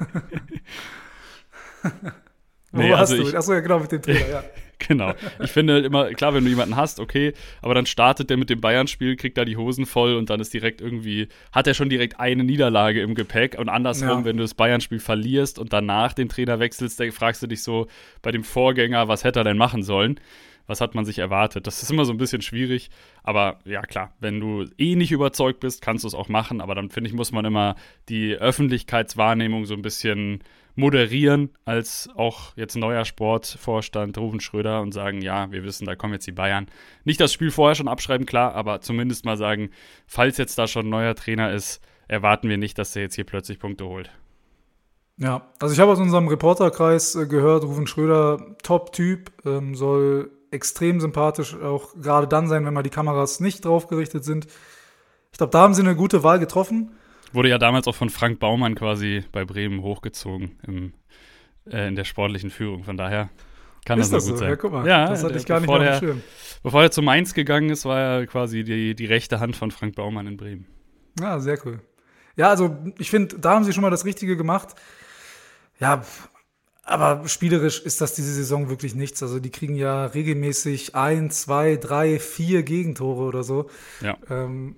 Wo Nee, hast also du? ich- Achso, ja, genau, mit dem Trainer, ja. Genau. Ich finde immer, klar, wenn du jemanden hast, okay, aber dann startet der mit dem Bayern-Spiel, kriegt da die Hosen voll und dann ist direkt irgendwie, hat er schon direkt eine Niederlage im Gepäck und andersrum, Ja. wenn du das Bayern-Spiel verlierst und danach den Trainer wechselst, da fragst du dich so bei dem Vorgänger, was hätte er denn machen sollen? Was hat man sich erwartet? Das ist immer so ein bisschen schwierig, aber ja klar, wenn du eh nicht überzeugt bist, kannst du es auch machen, aber dann finde ich, muss man immer die Öffentlichkeitswahrnehmung so ein bisschen moderieren, als auch jetzt neuer Sportvorstand Ruven Schröder und sagen, ja, wir wissen, da kommen jetzt die Bayern. Nicht das Spiel vorher schon abschreiben, klar, aber zumindest mal sagen, falls jetzt da schon ein neuer Trainer ist, erwarten wir nicht, dass der jetzt hier plötzlich Punkte holt. Ja, also ich habe aus unserem Reporterkreis äh, gehört, Ruven Schröder, Top-Typ, ähm, soll extrem sympathisch auch gerade dann sein, wenn mal die Kameras nicht drauf gerichtet sind. Ich glaube, da haben sie eine gute Wahl getroffen. Wurde ja damals auch von Frank Baumann quasi bei Bremen hochgezogen im, äh, in der sportlichen Führung. Von daher kann Ist das das nur gut so? sein. Ja, guck mal, Ja, das hatte der- ich gar nicht bevor mehr auf der- dem Schirm. Bevor er zu Mainz gegangen ist, war er quasi die, die rechte Hand von Frank Baumann in Bremen. Ja, sehr cool. Ja, also ich finde, da haben sie schon mal das Richtige gemacht. Ja, aber spielerisch ist das diese Saison wirklich nichts. Also die kriegen ja regelmäßig ein, zwei, drei, vier Gegentore oder so. Ja. Ähm,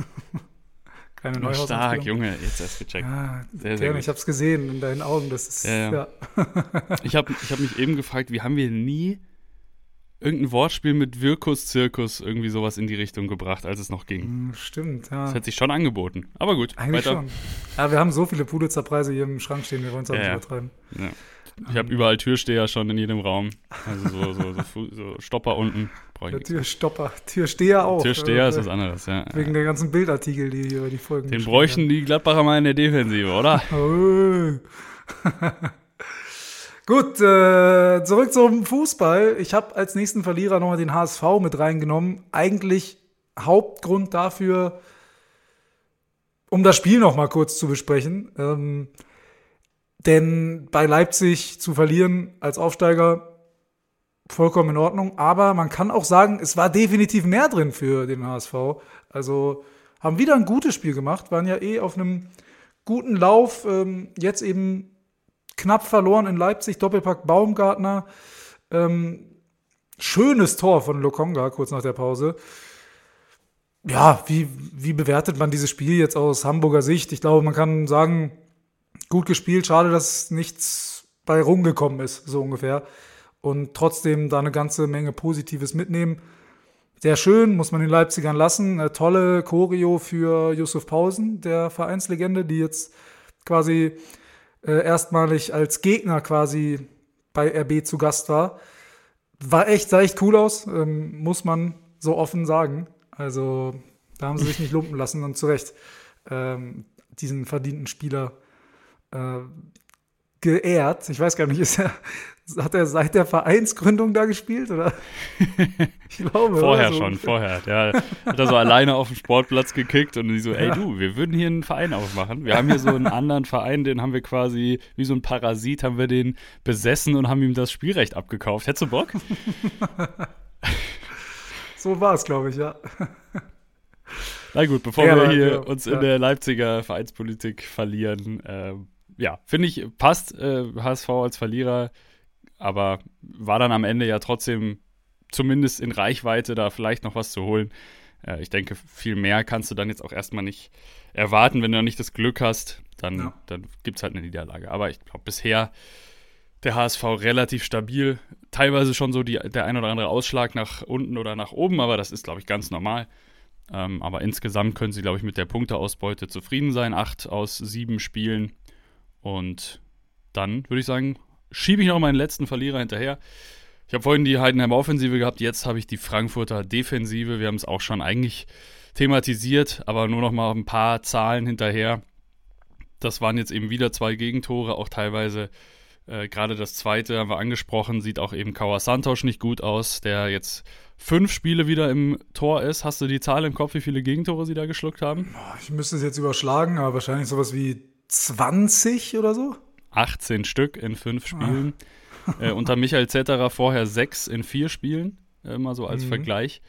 keine Na, stark, Neuhausanspielung. Junge, jetzt erst gecheckt. Ja, Sehr, sehr gerne, gut. ich habe es gesehen in deinen Augen. Das ist, Ja, ja. ja. Ich habe ich hab mich eben gefragt, wie haben wir nie irgendein Wortspiel mit Wirkus-Zirkus irgendwie sowas in die Richtung gebracht, als es noch ging. Hm, stimmt, ja. Das hätte sich schon angeboten. Aber gut, Eigentlich weiter. schon. Ja, wir haben so viele Pulitzer-Preise hier im Schrank stehen, wir wollen es auch Ja, nicht ja. übertreiben. Ja. Ich habe überall Türsteher schon in jedem Raum. Also so, so, so, Fu- so Stopper unten. Brauch ich Der nichts. Türstopper, Türsteher auch. Türsteher ist äh, was anderes, ja. Wegen der ganzen Bildartikel, die hier über die Folgen Den geschrieben bräuchten die Gladbacher mal in der Defensive, oder? werden. Oh. Gut, äh, zurück zum Fußball. Ich habe als nächsten Verlierer nochmal den H S V mit reingenommen. Eigentlich Hauptgrund dafür, um das Spiel nochmal kurz zu besprechen. Ähm, denn bei Leipzig zu verlieren als Aufsteiger vollkommen in Ordnung. Aber man kann auch sagen, es war definitiv mehr drin für den H S V. Also haben wieder ein gutes Spiel gemacht, waren ja eh auf einem guten Lauf. Ähm, jetzt eben knapp verloren in Leipzig, Doppelpack Baumgartner. Ähm, schönes Tor von Lokonga kurz nach der Pause. Ja, wie, wie bewertet man dieses Spiel jetzt aus Hamburger Sicht? Ich glaube, man kann sagen, gut gespielt, schade, dass nichts bei rumgekommen ist, so ungefähr. Und trotzdem da eine ganze Menge Positives mitnehmen. Sehr schön, muss man den Leipzigern lassen. Eine tolle Choreo für Yusuf Pausen, der Vereinslegende, die jetzt quasi äh, erstmalig als Gegner quasi bei R B zu Gast war. War echt, sah echt cool aus, ähm, muss man so offen sagen. Also da haben sie sich nicht lumpen lassen und zu Recht ähm, diesen verdienten Spieler äh, geehrt. Ich weiß gar nicht, ist er, hat er seit der Vereinsgründung da gespielt? Oder? Ich glaube. Vorher oder so. schon, vorher. Der hat da so alleine auf dem Sportplatz gekickt und die so, ey Ja. du, wir würden hier einen Verein aufmachen. Wir haben hier so einen anderen Verein, den haben wir quasi, wie so ein Parasit, haben wir den besessen und haben ihm das Spielrecht abgekauft. Hättest du Bock? So war es, glaube ich, ja. Na gut, bevor Ja, wir aber, hier ja, uns ja. in der Leipziger Vereinspolitik verlieren, äh, ja, finde ich, passt äh, H S V als Verlierer, aber war dann am Ende ja trotzdem zumindest in Reichweite, da vielleicht noch was zu holen. Äh, ich denke, viel mehr kannst du dann jetzt auch erstmal nicht erwarten, wenn du noch nicht das Glück hast, dann, Ja. dann gibt es halt eine Niederlage. Aber ich glaube, bisher der H S V relativ stabil, teilweise schon so die, der ein oder andere Ausschlag nach unten oder nach oben, aber das ist, glaube ich, ganz normal. Ähm, aber insgesamt können sie, glaube ich, mit der Punkteausbeute zufrieden sein. Acht aus sieben Spielen. Und dann würde ich sagen, schiebe ich noch meinen letzten Verlierer hinterher. Ich habe vorhin die Heidenheimer Offensive gehabt, jetzt habe ich die Frankfurter Defensive. Wir haben es auch schon eigentlich thematisiert, aber nur noch mal ein paar Zahlen hinterher. Das waren jetzt eben wieder zwei Gegentore, auch teilweise Äh, Gerade das zweite haben wir angesprochen, sieht auch eben Kauer Santos nicht gut aus, der jetzt fünf Spiele wieder im Tor ist. Hast du die Zahl im Kopf, wie viele Gegentore sie da geschluckt haben? Ich müsste es jetzt überschlagen, aber wahrscheinlich sowas wie zwanzig oder so. achtzehn Stück in fünf Spielen. Ah. Äh, unter Michael Zetterer vorher sechs in vier Spielen, äh, mal so als mhm. Vergleich.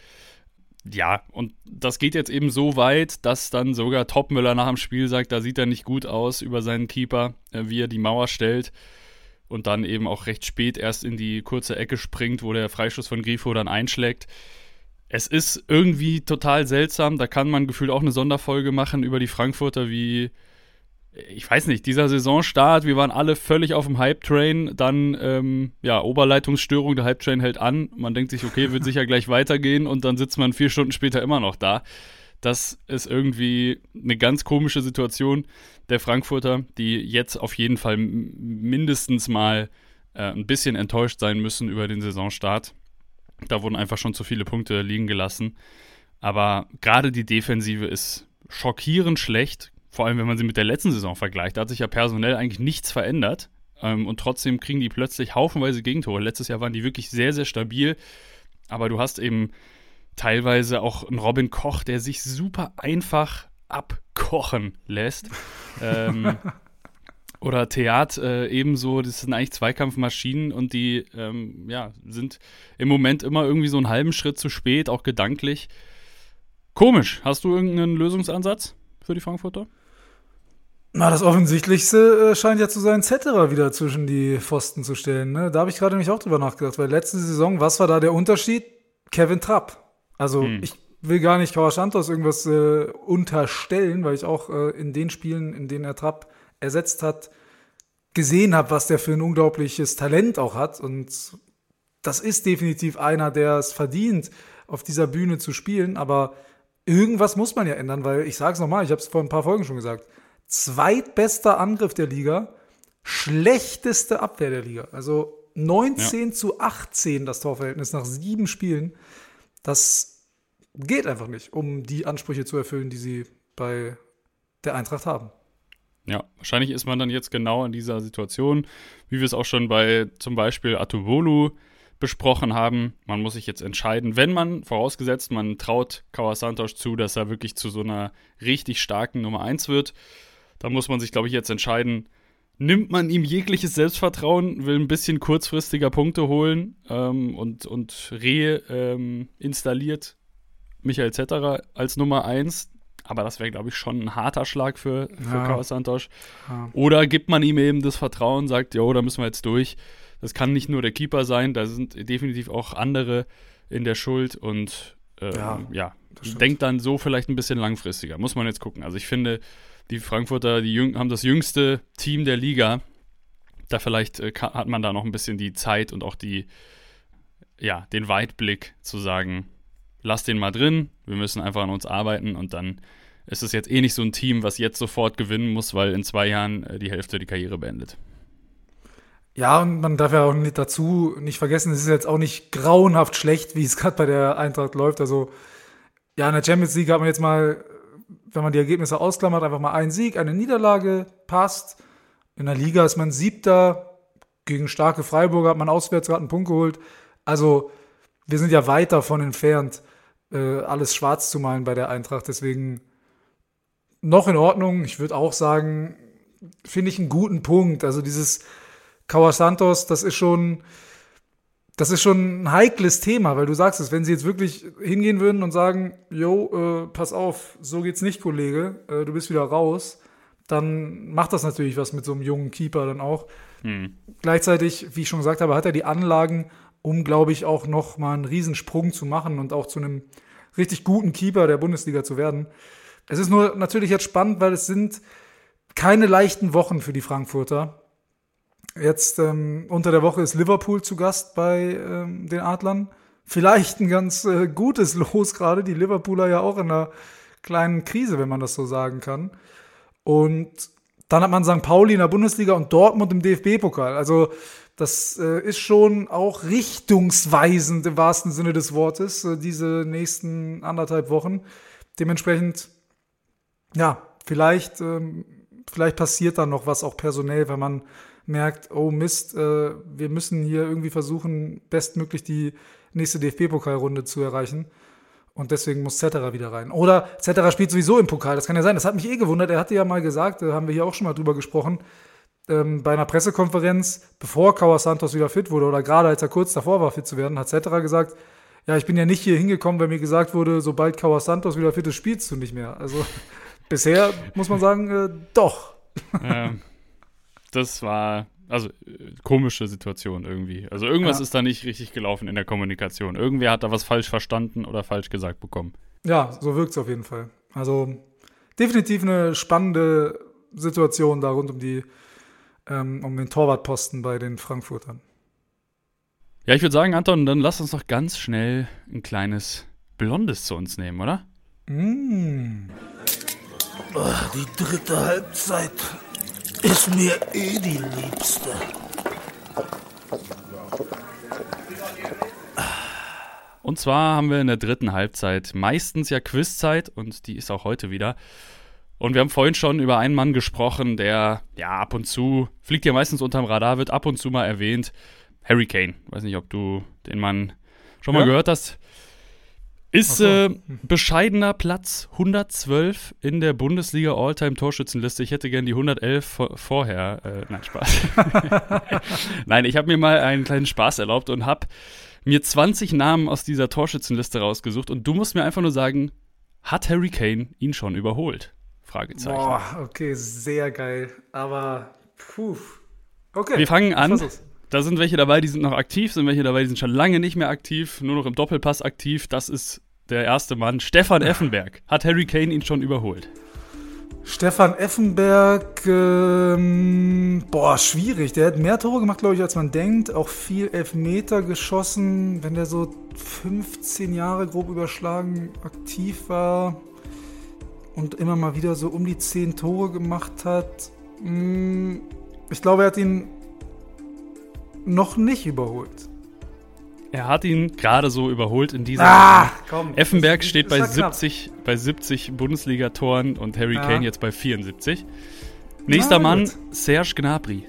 Ja, und das geht jetzt eben so weit, dass dann sogar Topmüller nach dem Spiel sagt, da sieht er nicht gut aus über seinen Keeper, äh, wie er die Mauer stellt. Und dann eben auch recht spät erst in die kurze Ecke springt, wo der Freistoß von Grifo dann einschlägt. Es ist irgendwie total seltsam. Da kann man gefühlt auch eine Sonderfolge machen über die Frankfurter, wie, ich weiß nicht, dieser Saisonstart, wir waren alle völlig auf dem Hype-Train. Dann, ähm, ja, Oberleitungsstörung, der Hype-Train hält an. Man denkt sich, okay, wird sicher gleich weitergehen. Und dann sitzt man vier Stunden später immer noch da. Das ist irgendwie eine ganz komische Situation der Frankfurter, die jetzt auf jeden Fall mindestens mal äh, ein bisschen enttäuscht sein müssen über den Saisonstart. Da wurden einfach schon zu viele Punkte liegen gelassen. Aber gerade die Defensive ist schockierend schlecht, vor allem wenn man sie mit der letzten Saison vergleicht. Da hat sich ja personell eigentlich nichts verändert. Ähm, und trotzdem kriegen die plötzlich haufenweise Gegentore. Letztes Jahr waren die wirklich sehr, sehr stabil. Aber du hast eben teilweise auch einen Robin Koch, der sich super einfach abkochen lässt. ähm, oder Theat äh, ebenso, das sind eigentlich Zweikampfmaschinen und die ähm, ja, sind im Moment immer irgendwie so einen halben Schritt zu spät, auch gedanklich. Komisch. Hast du irgendeinen Lösungsansatz für die Frankfurter? Na, das Offensichtlichste äh, scheint ja zu sein, Zetterer wieder zwischen die Pfosten zu stellen. Ne? Da habe ich gerade nämlich auch drüber nachgedacht, weil letzte Saison, was war da der Unterschied? Kevin Trapp. Also hm. ich will gar nicht Kauer Santos irgendwas äh, unterstellen, weil ich auch äh, in den Spielen, in denen er Trapp ersetzt hat, gesehen habe, was der für ein unglaubliches Talent auch hat. Und das ist definitiv einer, der es verdient, auf dieser Bühne zu spielen. Aber irgendwas muss man ja ändern, weil ich sage es nochmal, ich habe es vor ein paar Folgen schon gesagt, zweitbester Angriff der Liga, schlechteste Abwehr der Liga. Also neunzehn ja. zu achtzehn das Torverhältnis nach sieben Spielen. Das geht einfach nicht, um die Ansprüche zu erfüllen, die sie bei der Eintracht haben. Ja, wahrscheinlich ist man dann jetzt genau in dieser Situation, wie wir es auch schon bei zum Beispiel Atubolu besprochen haben. Man muss sich jetzt entscheiden, wenn man, vorausgesetzt, man traut Kauer Santos zu, dass er wirklich zu so einer richtig starken Nummer eins wird, dann muss man sich, glaube ich, jetzt entscheiden, nimmt man ihm jegliches Selbstvertrauen, will ein bisschen kurzfristiger Punkte holen ähm, und, und reinstalliert ähm, Michael Zetterer als Nummer eins. Aber das wäre, glaube ich, schon ein harter Schlag für, für ja. Kauer Santos. Ja. Oder gibt man ihm eben das Vertrauen, sagt, jo, da müssen wir jetzt durch. Das kann nicht nur der Keeper sein, da sind definitiv auch andere in der Schuld. Und ähm, ja, ja denkt dann so vielleicht ein bisschen langfristiger. Muss man jetzt gucken. Also ich finde, die Frankfurter die Jüng- haben das jüngste Team der Liga. Da vielleicht äh, kann, hat man da noch ein bisschen die Zeit und auch die, ja, den Weitblick zu sagen, lass den mal drin, wir müssen einfach an uns arbeiten und dann ist es jetzt eh nicht so ein Team, was jetzt sofort gewinnen muss, weil in zwei Jahren äh, die Hälfte die Karriere beendet. Ja, und man darf ja auch nicht dazu nicht vergessen, es ist jetzt auch nicht grauenhaft schlecht, wie es gerade bei der Eintracht läuft. Also ja, in der Champions League hat man jetzt mal, wenn man die Ergebnisse ausklammert, einfach mal einen Sieg, eine Niederlage, passt. In der Liga ist man Siebter, gegen starke Freiburger hat man auswärts gerade einen Punkt geholt. Also wir sind ja weit davon entfernt, äh, alles schwarz zu malen bei der Eintracht. Deswegen noch in Ordnung. Ich würde auch sagen, finde ich einen guten Punkt. Also dieses Kauer Santos, das ist schon, das ist schon ein heikles Thema, weil du sagst es, wenn sie jetzt wirklich hingehen würden und sagen, jo, äh, pass auf, so geht's nicht, Kollege, äh, du bist wieder raus, dann macht das natürlich was mit so einem jungen Keeper dann auch. Hm. Gleichzeitig, wie ich schon gesagt habe, hat er die Anlagen, um, glaube ich, auch noch mal einen Riesensprung zu machen und auch zu einem richtig guten Keeper der Bundesliga zu werden. Es ist nur natürlich jetzt spannend, weil es sind keine leichten Wochen für die Frankfurter. Jetzt ähm, unter der Woche ist Liverpool zu Gast bei ähm, den Adlern. Vielleicht ein ganz äh, gutes Los gerade. Die Liverpooler ja auch in einer kleinen Krise, wenn man das so sagen kann. Und dann hat man Sankt Pauli in der Bundesliga und Dortmund im D F B-Pokal. Also das äh, ist schon auch richtungsweisend im wahrsten Sinne des Wortes, äh, diese nächsten anderthalb Wochen. Dementsprechend, ja, vielleicht, ähm, vielleicht passiert da noch was auch personell, wenn man merkt, oh Mist, äh, wir müssen hier irgendwie versuchen, bestmöglich die nächste D F B-Pokalrunde zu erreichen. Und deswegen muss Zetterer wieder rein. Oder Zetterer spielt sowieso im Pokal, das kann ja sein. Das hat mich eh gewundert. Er hatte ja mal gesagt, da haben wir hier auch schon mal drüber gesprochen, ähm, bei einer Pressekonferenz, bevor Kauas Santos wieder fit wurde oder gerade als er kurz davor war, fit zu werden, hat Zetterer gesagt, ja, ich bin ja nicht hier hingekommen, weil mir gesagt wurde, sobald Kauas Santos wieder fit ist, spielst du nicht mehr. Also bisher muss man sagen, äh, doch. Ähm, das war, also äh, komische Situation irgendwie. Also irgendwas Ja. ist da nicht richtig gelaufen in der Kommunikation. Irgendwer hat da was falsch verstanden oder falsch gesagt bekommen. Ja, so wirkt es auf jeden Fall. Also definitiv eine spannende Situation da rund um die ähm, um den Torwartposten bei den Frankfurtern. Ja, ich würde sagen, Anton, dann lass uns noch ganz schnell ein kleines Blondes zu uns nehmen, oder? Mm. Die dritte Halbzeit ist mir eh die liebste. Und zwar haben wir in der dritten Halbzeit meistens ja Quizzeit und die ist auch heute wieder. Und wir haben vorhin schon über einen Mann gesprochen, der ja ab und zu, fliegt ja meistens unterm Radar, wird ab und zu mal erwähnt. Harry Kane. Weiß nicht, ob du den Mann schon mal Ja? gehört hast. Ist Ach so. äh, bescheidener Platz hundertzwölf in der Bundesliga All-Time-Torschützenliste. Ich hätte gern die hundertelf vor, vorher. Äh, nein, Spaß. Nein, ich habe mir mal einen kleinen Spaß erlaubt und habe mir zwanzig Namen aus dieser Torschützenliste rausgesucht. Und du musst mir einfach nur sagen, hat Harry Kane ihn schon überholt? Fragezeichen. Boah, okay, sehr geil. Aber, puh. Okay. Wir fangen ich an. versuch's. Da sind welche dabei, die sind noch aktiv, sind welche dabei, die sind schon lange nicht mehr aktiv, nur noch im Doppelpass aktiv. Das ist der erste Mann, Stefan Effenberg. Hat Harry Kane ihn schon überholt? Stefan Effenberg, ähm, boah, schwierig. Der hat mehr Tore gemacht, glaube ich, als man denkt. Auch viel Elfmeter geschossen. Wenn der so fünfzehn Jahre grob überschlagen aktiv war und immer mal wieder so um die zehn Tore gemacht hat. Mh, ich glaube, er hat ihn noch nicht überholt. Er hat ihn gerade so überholt in dieser Ah, Saison. komm. Effenberg Das- steht das bei war knapp. siebzig, bei siebzig Bundesliga-Toren und Harry Ja. Kane jetzt bei vierundsiebzig. Nächster Na, Mann, gut. Serge Gnabry.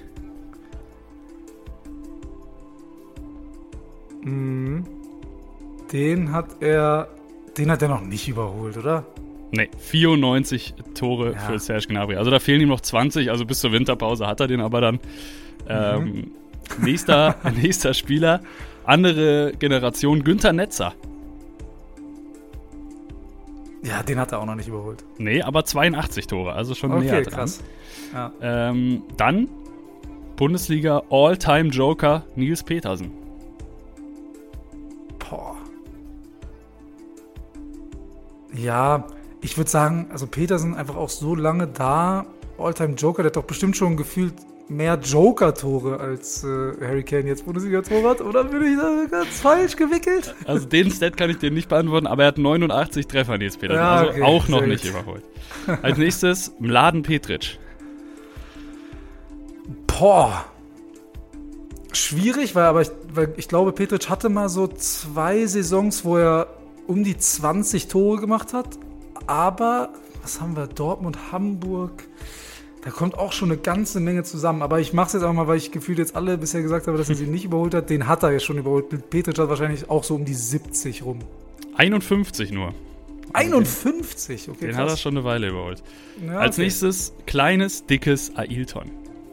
Mhm. Den hat er, den hat er noch nicht überholt, oder? Nee, vierundneunzig Tore Ja. für Serge Gnabry. Also da fehlen ihm noch zwanzig, also bis zur Winterpause hat er den aber dann. Ähm, Mhm. nächster, nächster Spieler, andere Generation, Günther Netzer. Ja, den hat er auch noch nicht überholt. Nee, aber zweiundachtzig Tore, also schon näher Okay, dran. krass. Ja. Ähm, dann Bundesliga All-Time-Joker Nils Petersen. Boah. Ja, ich würde sagen, also Petersen einfach auch so lange da, Alltime Joker, der hat doch bestimmt schon gefühlt mehr Joker-Tore als äh, Harry Kane jetzt Bundesliga-Torwart, oder bin ich da ganz falsch gewickelt? Also den Stat kann ich dir nicht beantworten, aber er hat neunundachtzig Treffer, Nils Petersen. Ja, also okay, auch noch sehr nicht gut. überholt. Als nächstes Mladen Petric. Boah. Schwierig, weil aber ich, weil ich glaube, Petric hatte mal so zwei Saisons, wo er um die zwanzig Tore gemacht hat. Aber, was haben wir? Dortmund, Hamburg. Da kommt auch schon eine ganze Menge zusammen. Aber ich mache es jetzt auch mal, weil ich gefühlt jetzt alle bisher gesagt habe, dass er sie nicht überholt hat. Den hat er ja schon überholt. Petric hat wahrscheinlich auch so um die siebzig rum. einundfünfzig nur. einundfünfzig, okay. Den krass. hat er schon eine Weile überholt. Ja, Als okay. nächstes kleines, dickes Ailton.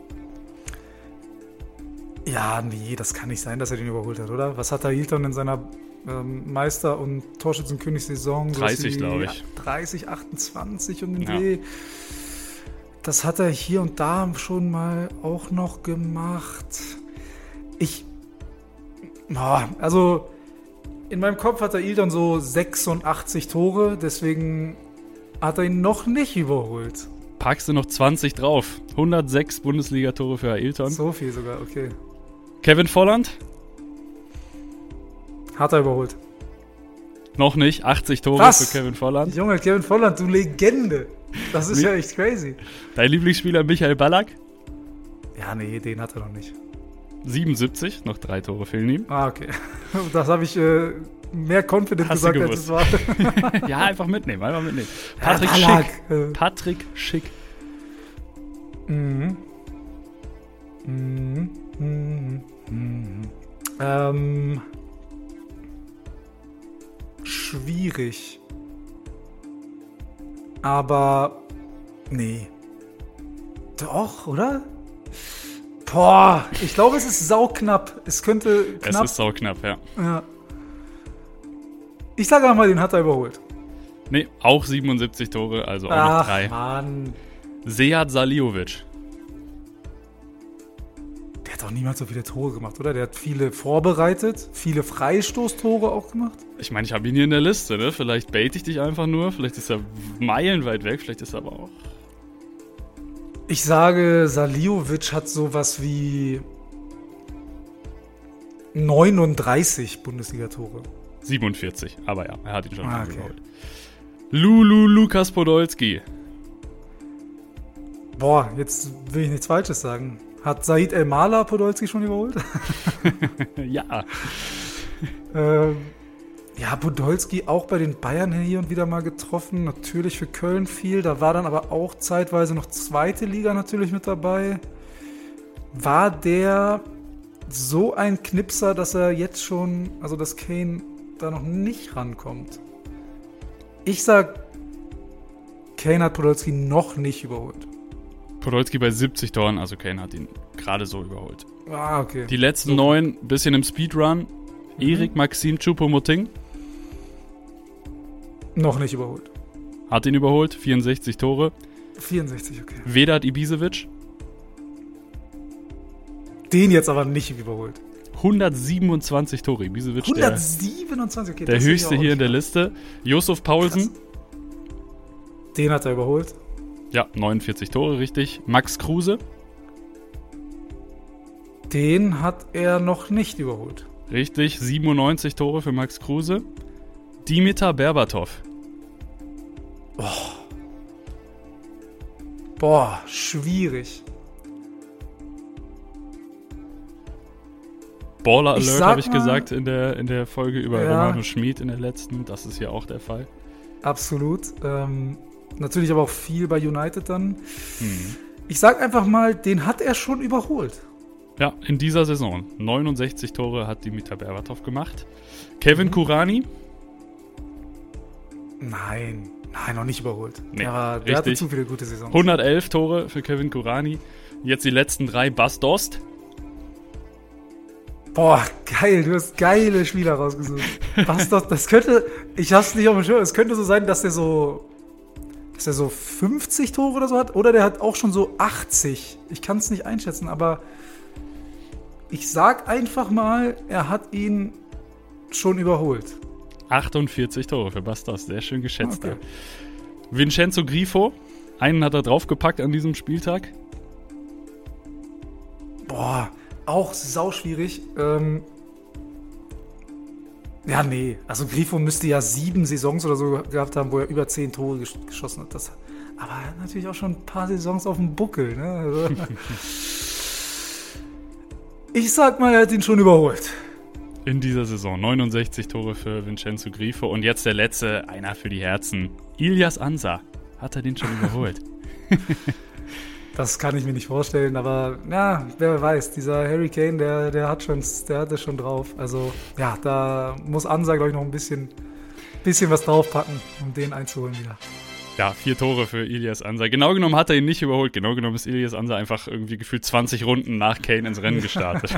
Ja, nee, das kann nicht sein, dass er den überholt hat, oder? Was hat Ailton in seiner ähm, Meister- und Torschützenkönig-Saison? Sowas dreißig, wie glaube ich. dreißig, achtundzwanzig um den Ja. Dreh. Das hat er hier und da schon mal auch noch gemacht. Ich. Boah, also, in meinem Kopf hat Ailton so sechsundachtzig Tore, deswegen hat er ihn noch nicht überholt. Packst du noch zwanzig drauf. hundertsechs Bundesliga-Tore für Ailton. So viel sogar, okay. Kevin Volland? Hat er überholt. Noch nicht. achtzig Tore Was? für Kevin Volland. Junge, Kevin Volland, du Legende. Das ist Wie- ja echt crazy. Dein Lieblingsspieler Michael Ballack? Ja, nee, den hat er noch nicht. siebenundsiebzig. Noch drei Tore fehlen ihm. Ah, okay. Das habe ich äh, mehr confident Hast du gesagt, als es war. Ja, einfach mitnehmen. Einfach mitnehmen. Ja, Patrick Ballack, Schick. äh. Patrick Schick. Mhm. Mhm. Mhm. Mhm. Ähm, schwierig. Aber nee. Doch, oder? Boah, ich glaube, es ist sauknapp. Es könnte knapp. Es ist sauknapp, ja. Ja. Ich sage einmal, den hat er überholt. Nee, auch siebenundsiebzig Tore, also auch noch Ach, drei. Mann. Sead Saliovic. Der hat auch niemals so viele Tore gemacht, oder? Der hat viele vorbereitet, viele Freistoßtore auch gemacht. Ich meine, ich habe ihn hier in der Liste, ne? Vielleicht bait ich dich einfach nur. Vielleicht ist er meilenweit weg, vielleicht ist er aber auch. Ich sage, Saliovic hat sowas wie neununddreißig Bundesliga-Tore. siebenundvierzig, aber ja, er hat ihn schon Ah, okay. überholt. Lulu Lukas Podolski. Boah, jetzt will ich nichts Falsches sagen. Hat Said El-Mala Podolski schon überholt? Ja. ähm, ja, Podolski auch bei den Bayern hier und wieder mal getroffen. Natürlich für Köln viel. Da war dann aber auch zeitweise noch zweite Liga natürlich mit dabei. War der so ein Knipser, dass er jetzt schon, also dass Kane da noch nicht rankommt? Ich sag, Kane hat Podolski noch nicht überholt. Podolski bei siebzig Toren, also Kane hat ihn gerade so überholt. Ah, okay. Die letzten neun, bisschen im Speedrun. Mhm. Erik Maxim Choupo-Moting. Noch nicht überholt. Hat ihn überholt, vierundsechzig Tore. vierundsechzig, okay. Vedat Ibisevic. Den jetzt aber nicht überholt. hundertsiebenundzwanzig Tore. Ibisevic, hundertsiebenundzwanzig, okay. der, der höchste hier in der Liste. Josef Paulsen. Krass. Den hat er überholt. Ja, neunundvierzig Tore, richtig. Max Kruse. Den hat er noch nicht überholt. Richtig, siebenundneunzig Tore für Max Kruse. Dimitar Berbatov. Oh. Boah, schwierig. Baller Ich Alert sag habe ich mal- gesagt in der, in der Folge über Ja. Romano Schmid in der letzten. Das ist hier auch der Fall. Absolut. Ähm, natürlich aber auch viel bei United dann. Hm. Ich sag einfach mal, den hat er schon überholt. Ja, in dieser Saison. neunundsechzig Tore hat Dimitar Berbatov gemacht. Kevin Mhm. Kurani. Nein, nein, noch nicht überholt. Nee, der, war, der hatte richtig. zu viele gute Saisons. hundertelf Tore für Kevin Kurani. Jetzt die letzten drei. Bas Dost. Boah, geil, du hast geile Spieler rausgesucht. Was doch, das könnte, ich hab's nicht auf dem Schirm, es könnte so sein, dass der so, dass der so fünfzig Tore oder so hat, oder der hat auch schon so achtzig. Ich kann es nicht einschätzen, aber ich sag einfach mal, er hat ihn schon überholt. achtundvierzig Tore für Bas Dost. Sehr schön geschätzt. Okay. Vincenzo Grifo. Einen hat er draufgepackt an diesem Spieltag. Boah, auch sauschwierig. Ähm, ja, nee. Also Grifo müsste ja sieben Saisons oder so gehabt haben, wo er über zehn Tore gesch- geschossen hat. Das, aber er hat natürlich auch schon ein paar Saisons auf dem Buckel. Ne? Also, ich sag mal, er hat ihn schon überholt. In dieser Saison neunundsechzig Tore für Vincenzo Grifo. Und jetzt der letzte, einer für die Herzen. Ilias Ansa. Hat er den schon überholt? Das kann ich mir nicht vorstellen, aber ja, wer weiß, dieser Harry Kane, der, der hat schon, der hat es schon drauf. Also ja, da muss Ansa, glaube ich, noch ein bisschen, bisschen was draufpacken, um den einzuholen wieder. Ja, vier Tore für Ilias Ansa. Genau genommen hat er ihn nicht überholt. Genau genommen ist Ilias Ansa einfach irgendwie gefühlt zwanzig Runden nach Kane ins Rennen gestartet.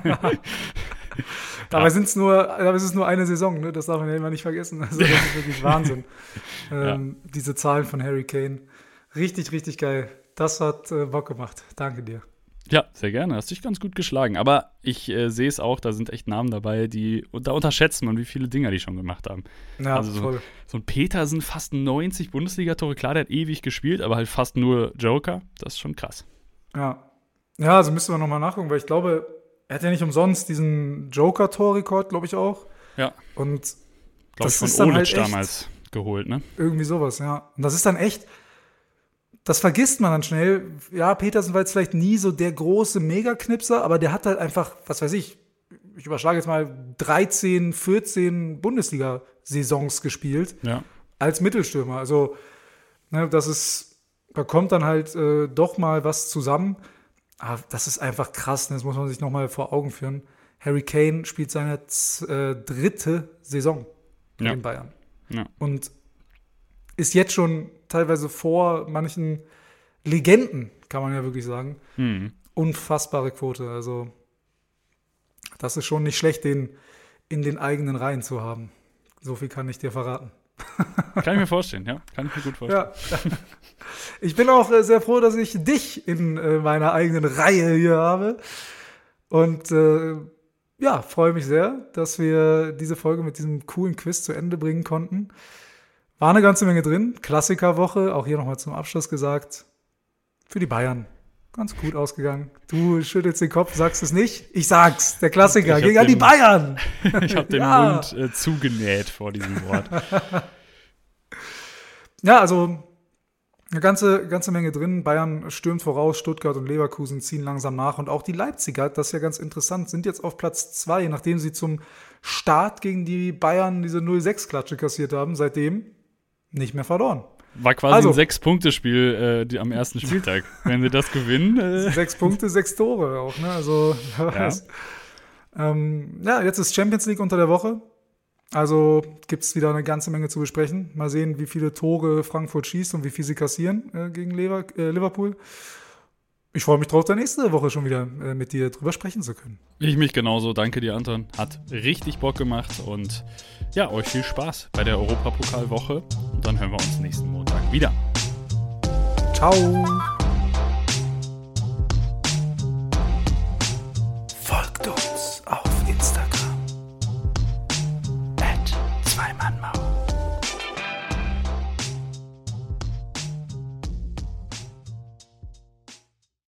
Dabei sind es nur, dabei ist es nur eine Saison, ne? Das darf man ja immer nicht vergessen. Also das ist wirklich Wahnsinn. ähm, ja. Diese Zahlen von Harry Kane. Richtig, richtig geil. Das hat äh, Bock gemacht. Danke dir. Ja, sehr gerne. Hast dich ganz gut geschlagen. Aber ich äh, sehe es auch, da sind echt Namen dabei, die, und da unterschätzt man, wie viele Dinger die schon gemacht haben. Ja, also so, voll. so ein Petersen, fast neunzig Bundesliga-Tore. Klar, der hat ewig gespielt, aber halt fast nur Joker. Das ist schon krass. Ja. Ja, also müsste man nochmal nachgucken, weil ich glaube, er hat ja nicht umsonst diesen Joker-Tor-Rekord, glaube ich auch. Ja. Und glaube ich, das ist von dann Olic halt echt damals geholt, ne? irgendwie sowas, ja. Und das ist dann echt, das vergisst man dann schnell. Ja, Petersen war jetzt vielleicht nie so der große Megaknipser, aber der hat halt einfach, was weiß ich, ich überschlage jetzt mal dreizehn, vierzehn Bundesliga-Saisons gespielt. Ja. Als Mittelstürmer. Also, ne, das ist, da kommt dann halt äh, doch mal was zusammen. Aber das ist einfach krass, das muss man sich nochmal vor Augen führen. Harry Kane spielt seine z- äh, dritte Saison bei Ja. den Bayern. Ja. Und ist jetzt schon teilweise vor manchen Legenden, kann man ja wirklich sagen. Hm. Unfassbare Quote. Also das ist schon nicht schlecht, den in den eigenen Reihen zu haben. So viel kann ich dir verraten. Kann ich mir vorstellen, ja. Kann ich mir gut vorstellen. Ja. Ich bin auch äh, sehr froh, dass ich dich in äh, meiner eigenen Reihe hier habe. Und äh, ja, freue mich sehr, dass wir diese Folge mit diesem coolen Quiz zu Ende bringen konnten. War eine ganze Menge drin. Klassikerwoche, auch hier nochmal zum Abschluss gesagt. Für die Bayern. Ganz gut ausgegangen. Du schüttelst den Kopf, sagst es nicht. Ich sag's. Der Klassiker Ich hab gegen an die den- Bayern. Ich habe den Ja. Mund äh, zugenäht vor diesem Wort. Ja, also eine ganze, ganze Menge drin. Bayern stürmt voraus, Stuttgart und Leverkusen ziehen langsam nach. Und auch die Leipziger, das ist ja ganz interessant, sind jetzt auf Platz zwei, nachdem sie zum Start gegen die Bayern diese null sechs Klatsche kassiert haben. Seitdem nicht mehr verloren. War quasi Also- ein Sechs-Punkte-Spiel äh, die- am ersten Spieltag. Wenn sie das gewinnen, äh, Sechs Punkte, sechs Tore auch, ne? Also, wer Ja. weiß. Ähm, ja, jetzt ist Champions League unter der Woche. Also gibt es wieder eine ganze Menge zu besprechen. Mal sehen, wie viele Tore Frankfurt schießt und wie viel sie kassieren äh, gegen Lever äh, Liverpool. Ich freue mich drauf, da nächste Woche schon wieder äh, mit dir drüber sprechen zu können. ich mich genauso. Danke dir, Anton. Hat richtig Bock gemacht und ja, euch viel Spaß bei der Europapokalwoche. Und dann hören wir uns nächsten Montag wieder. Ciao!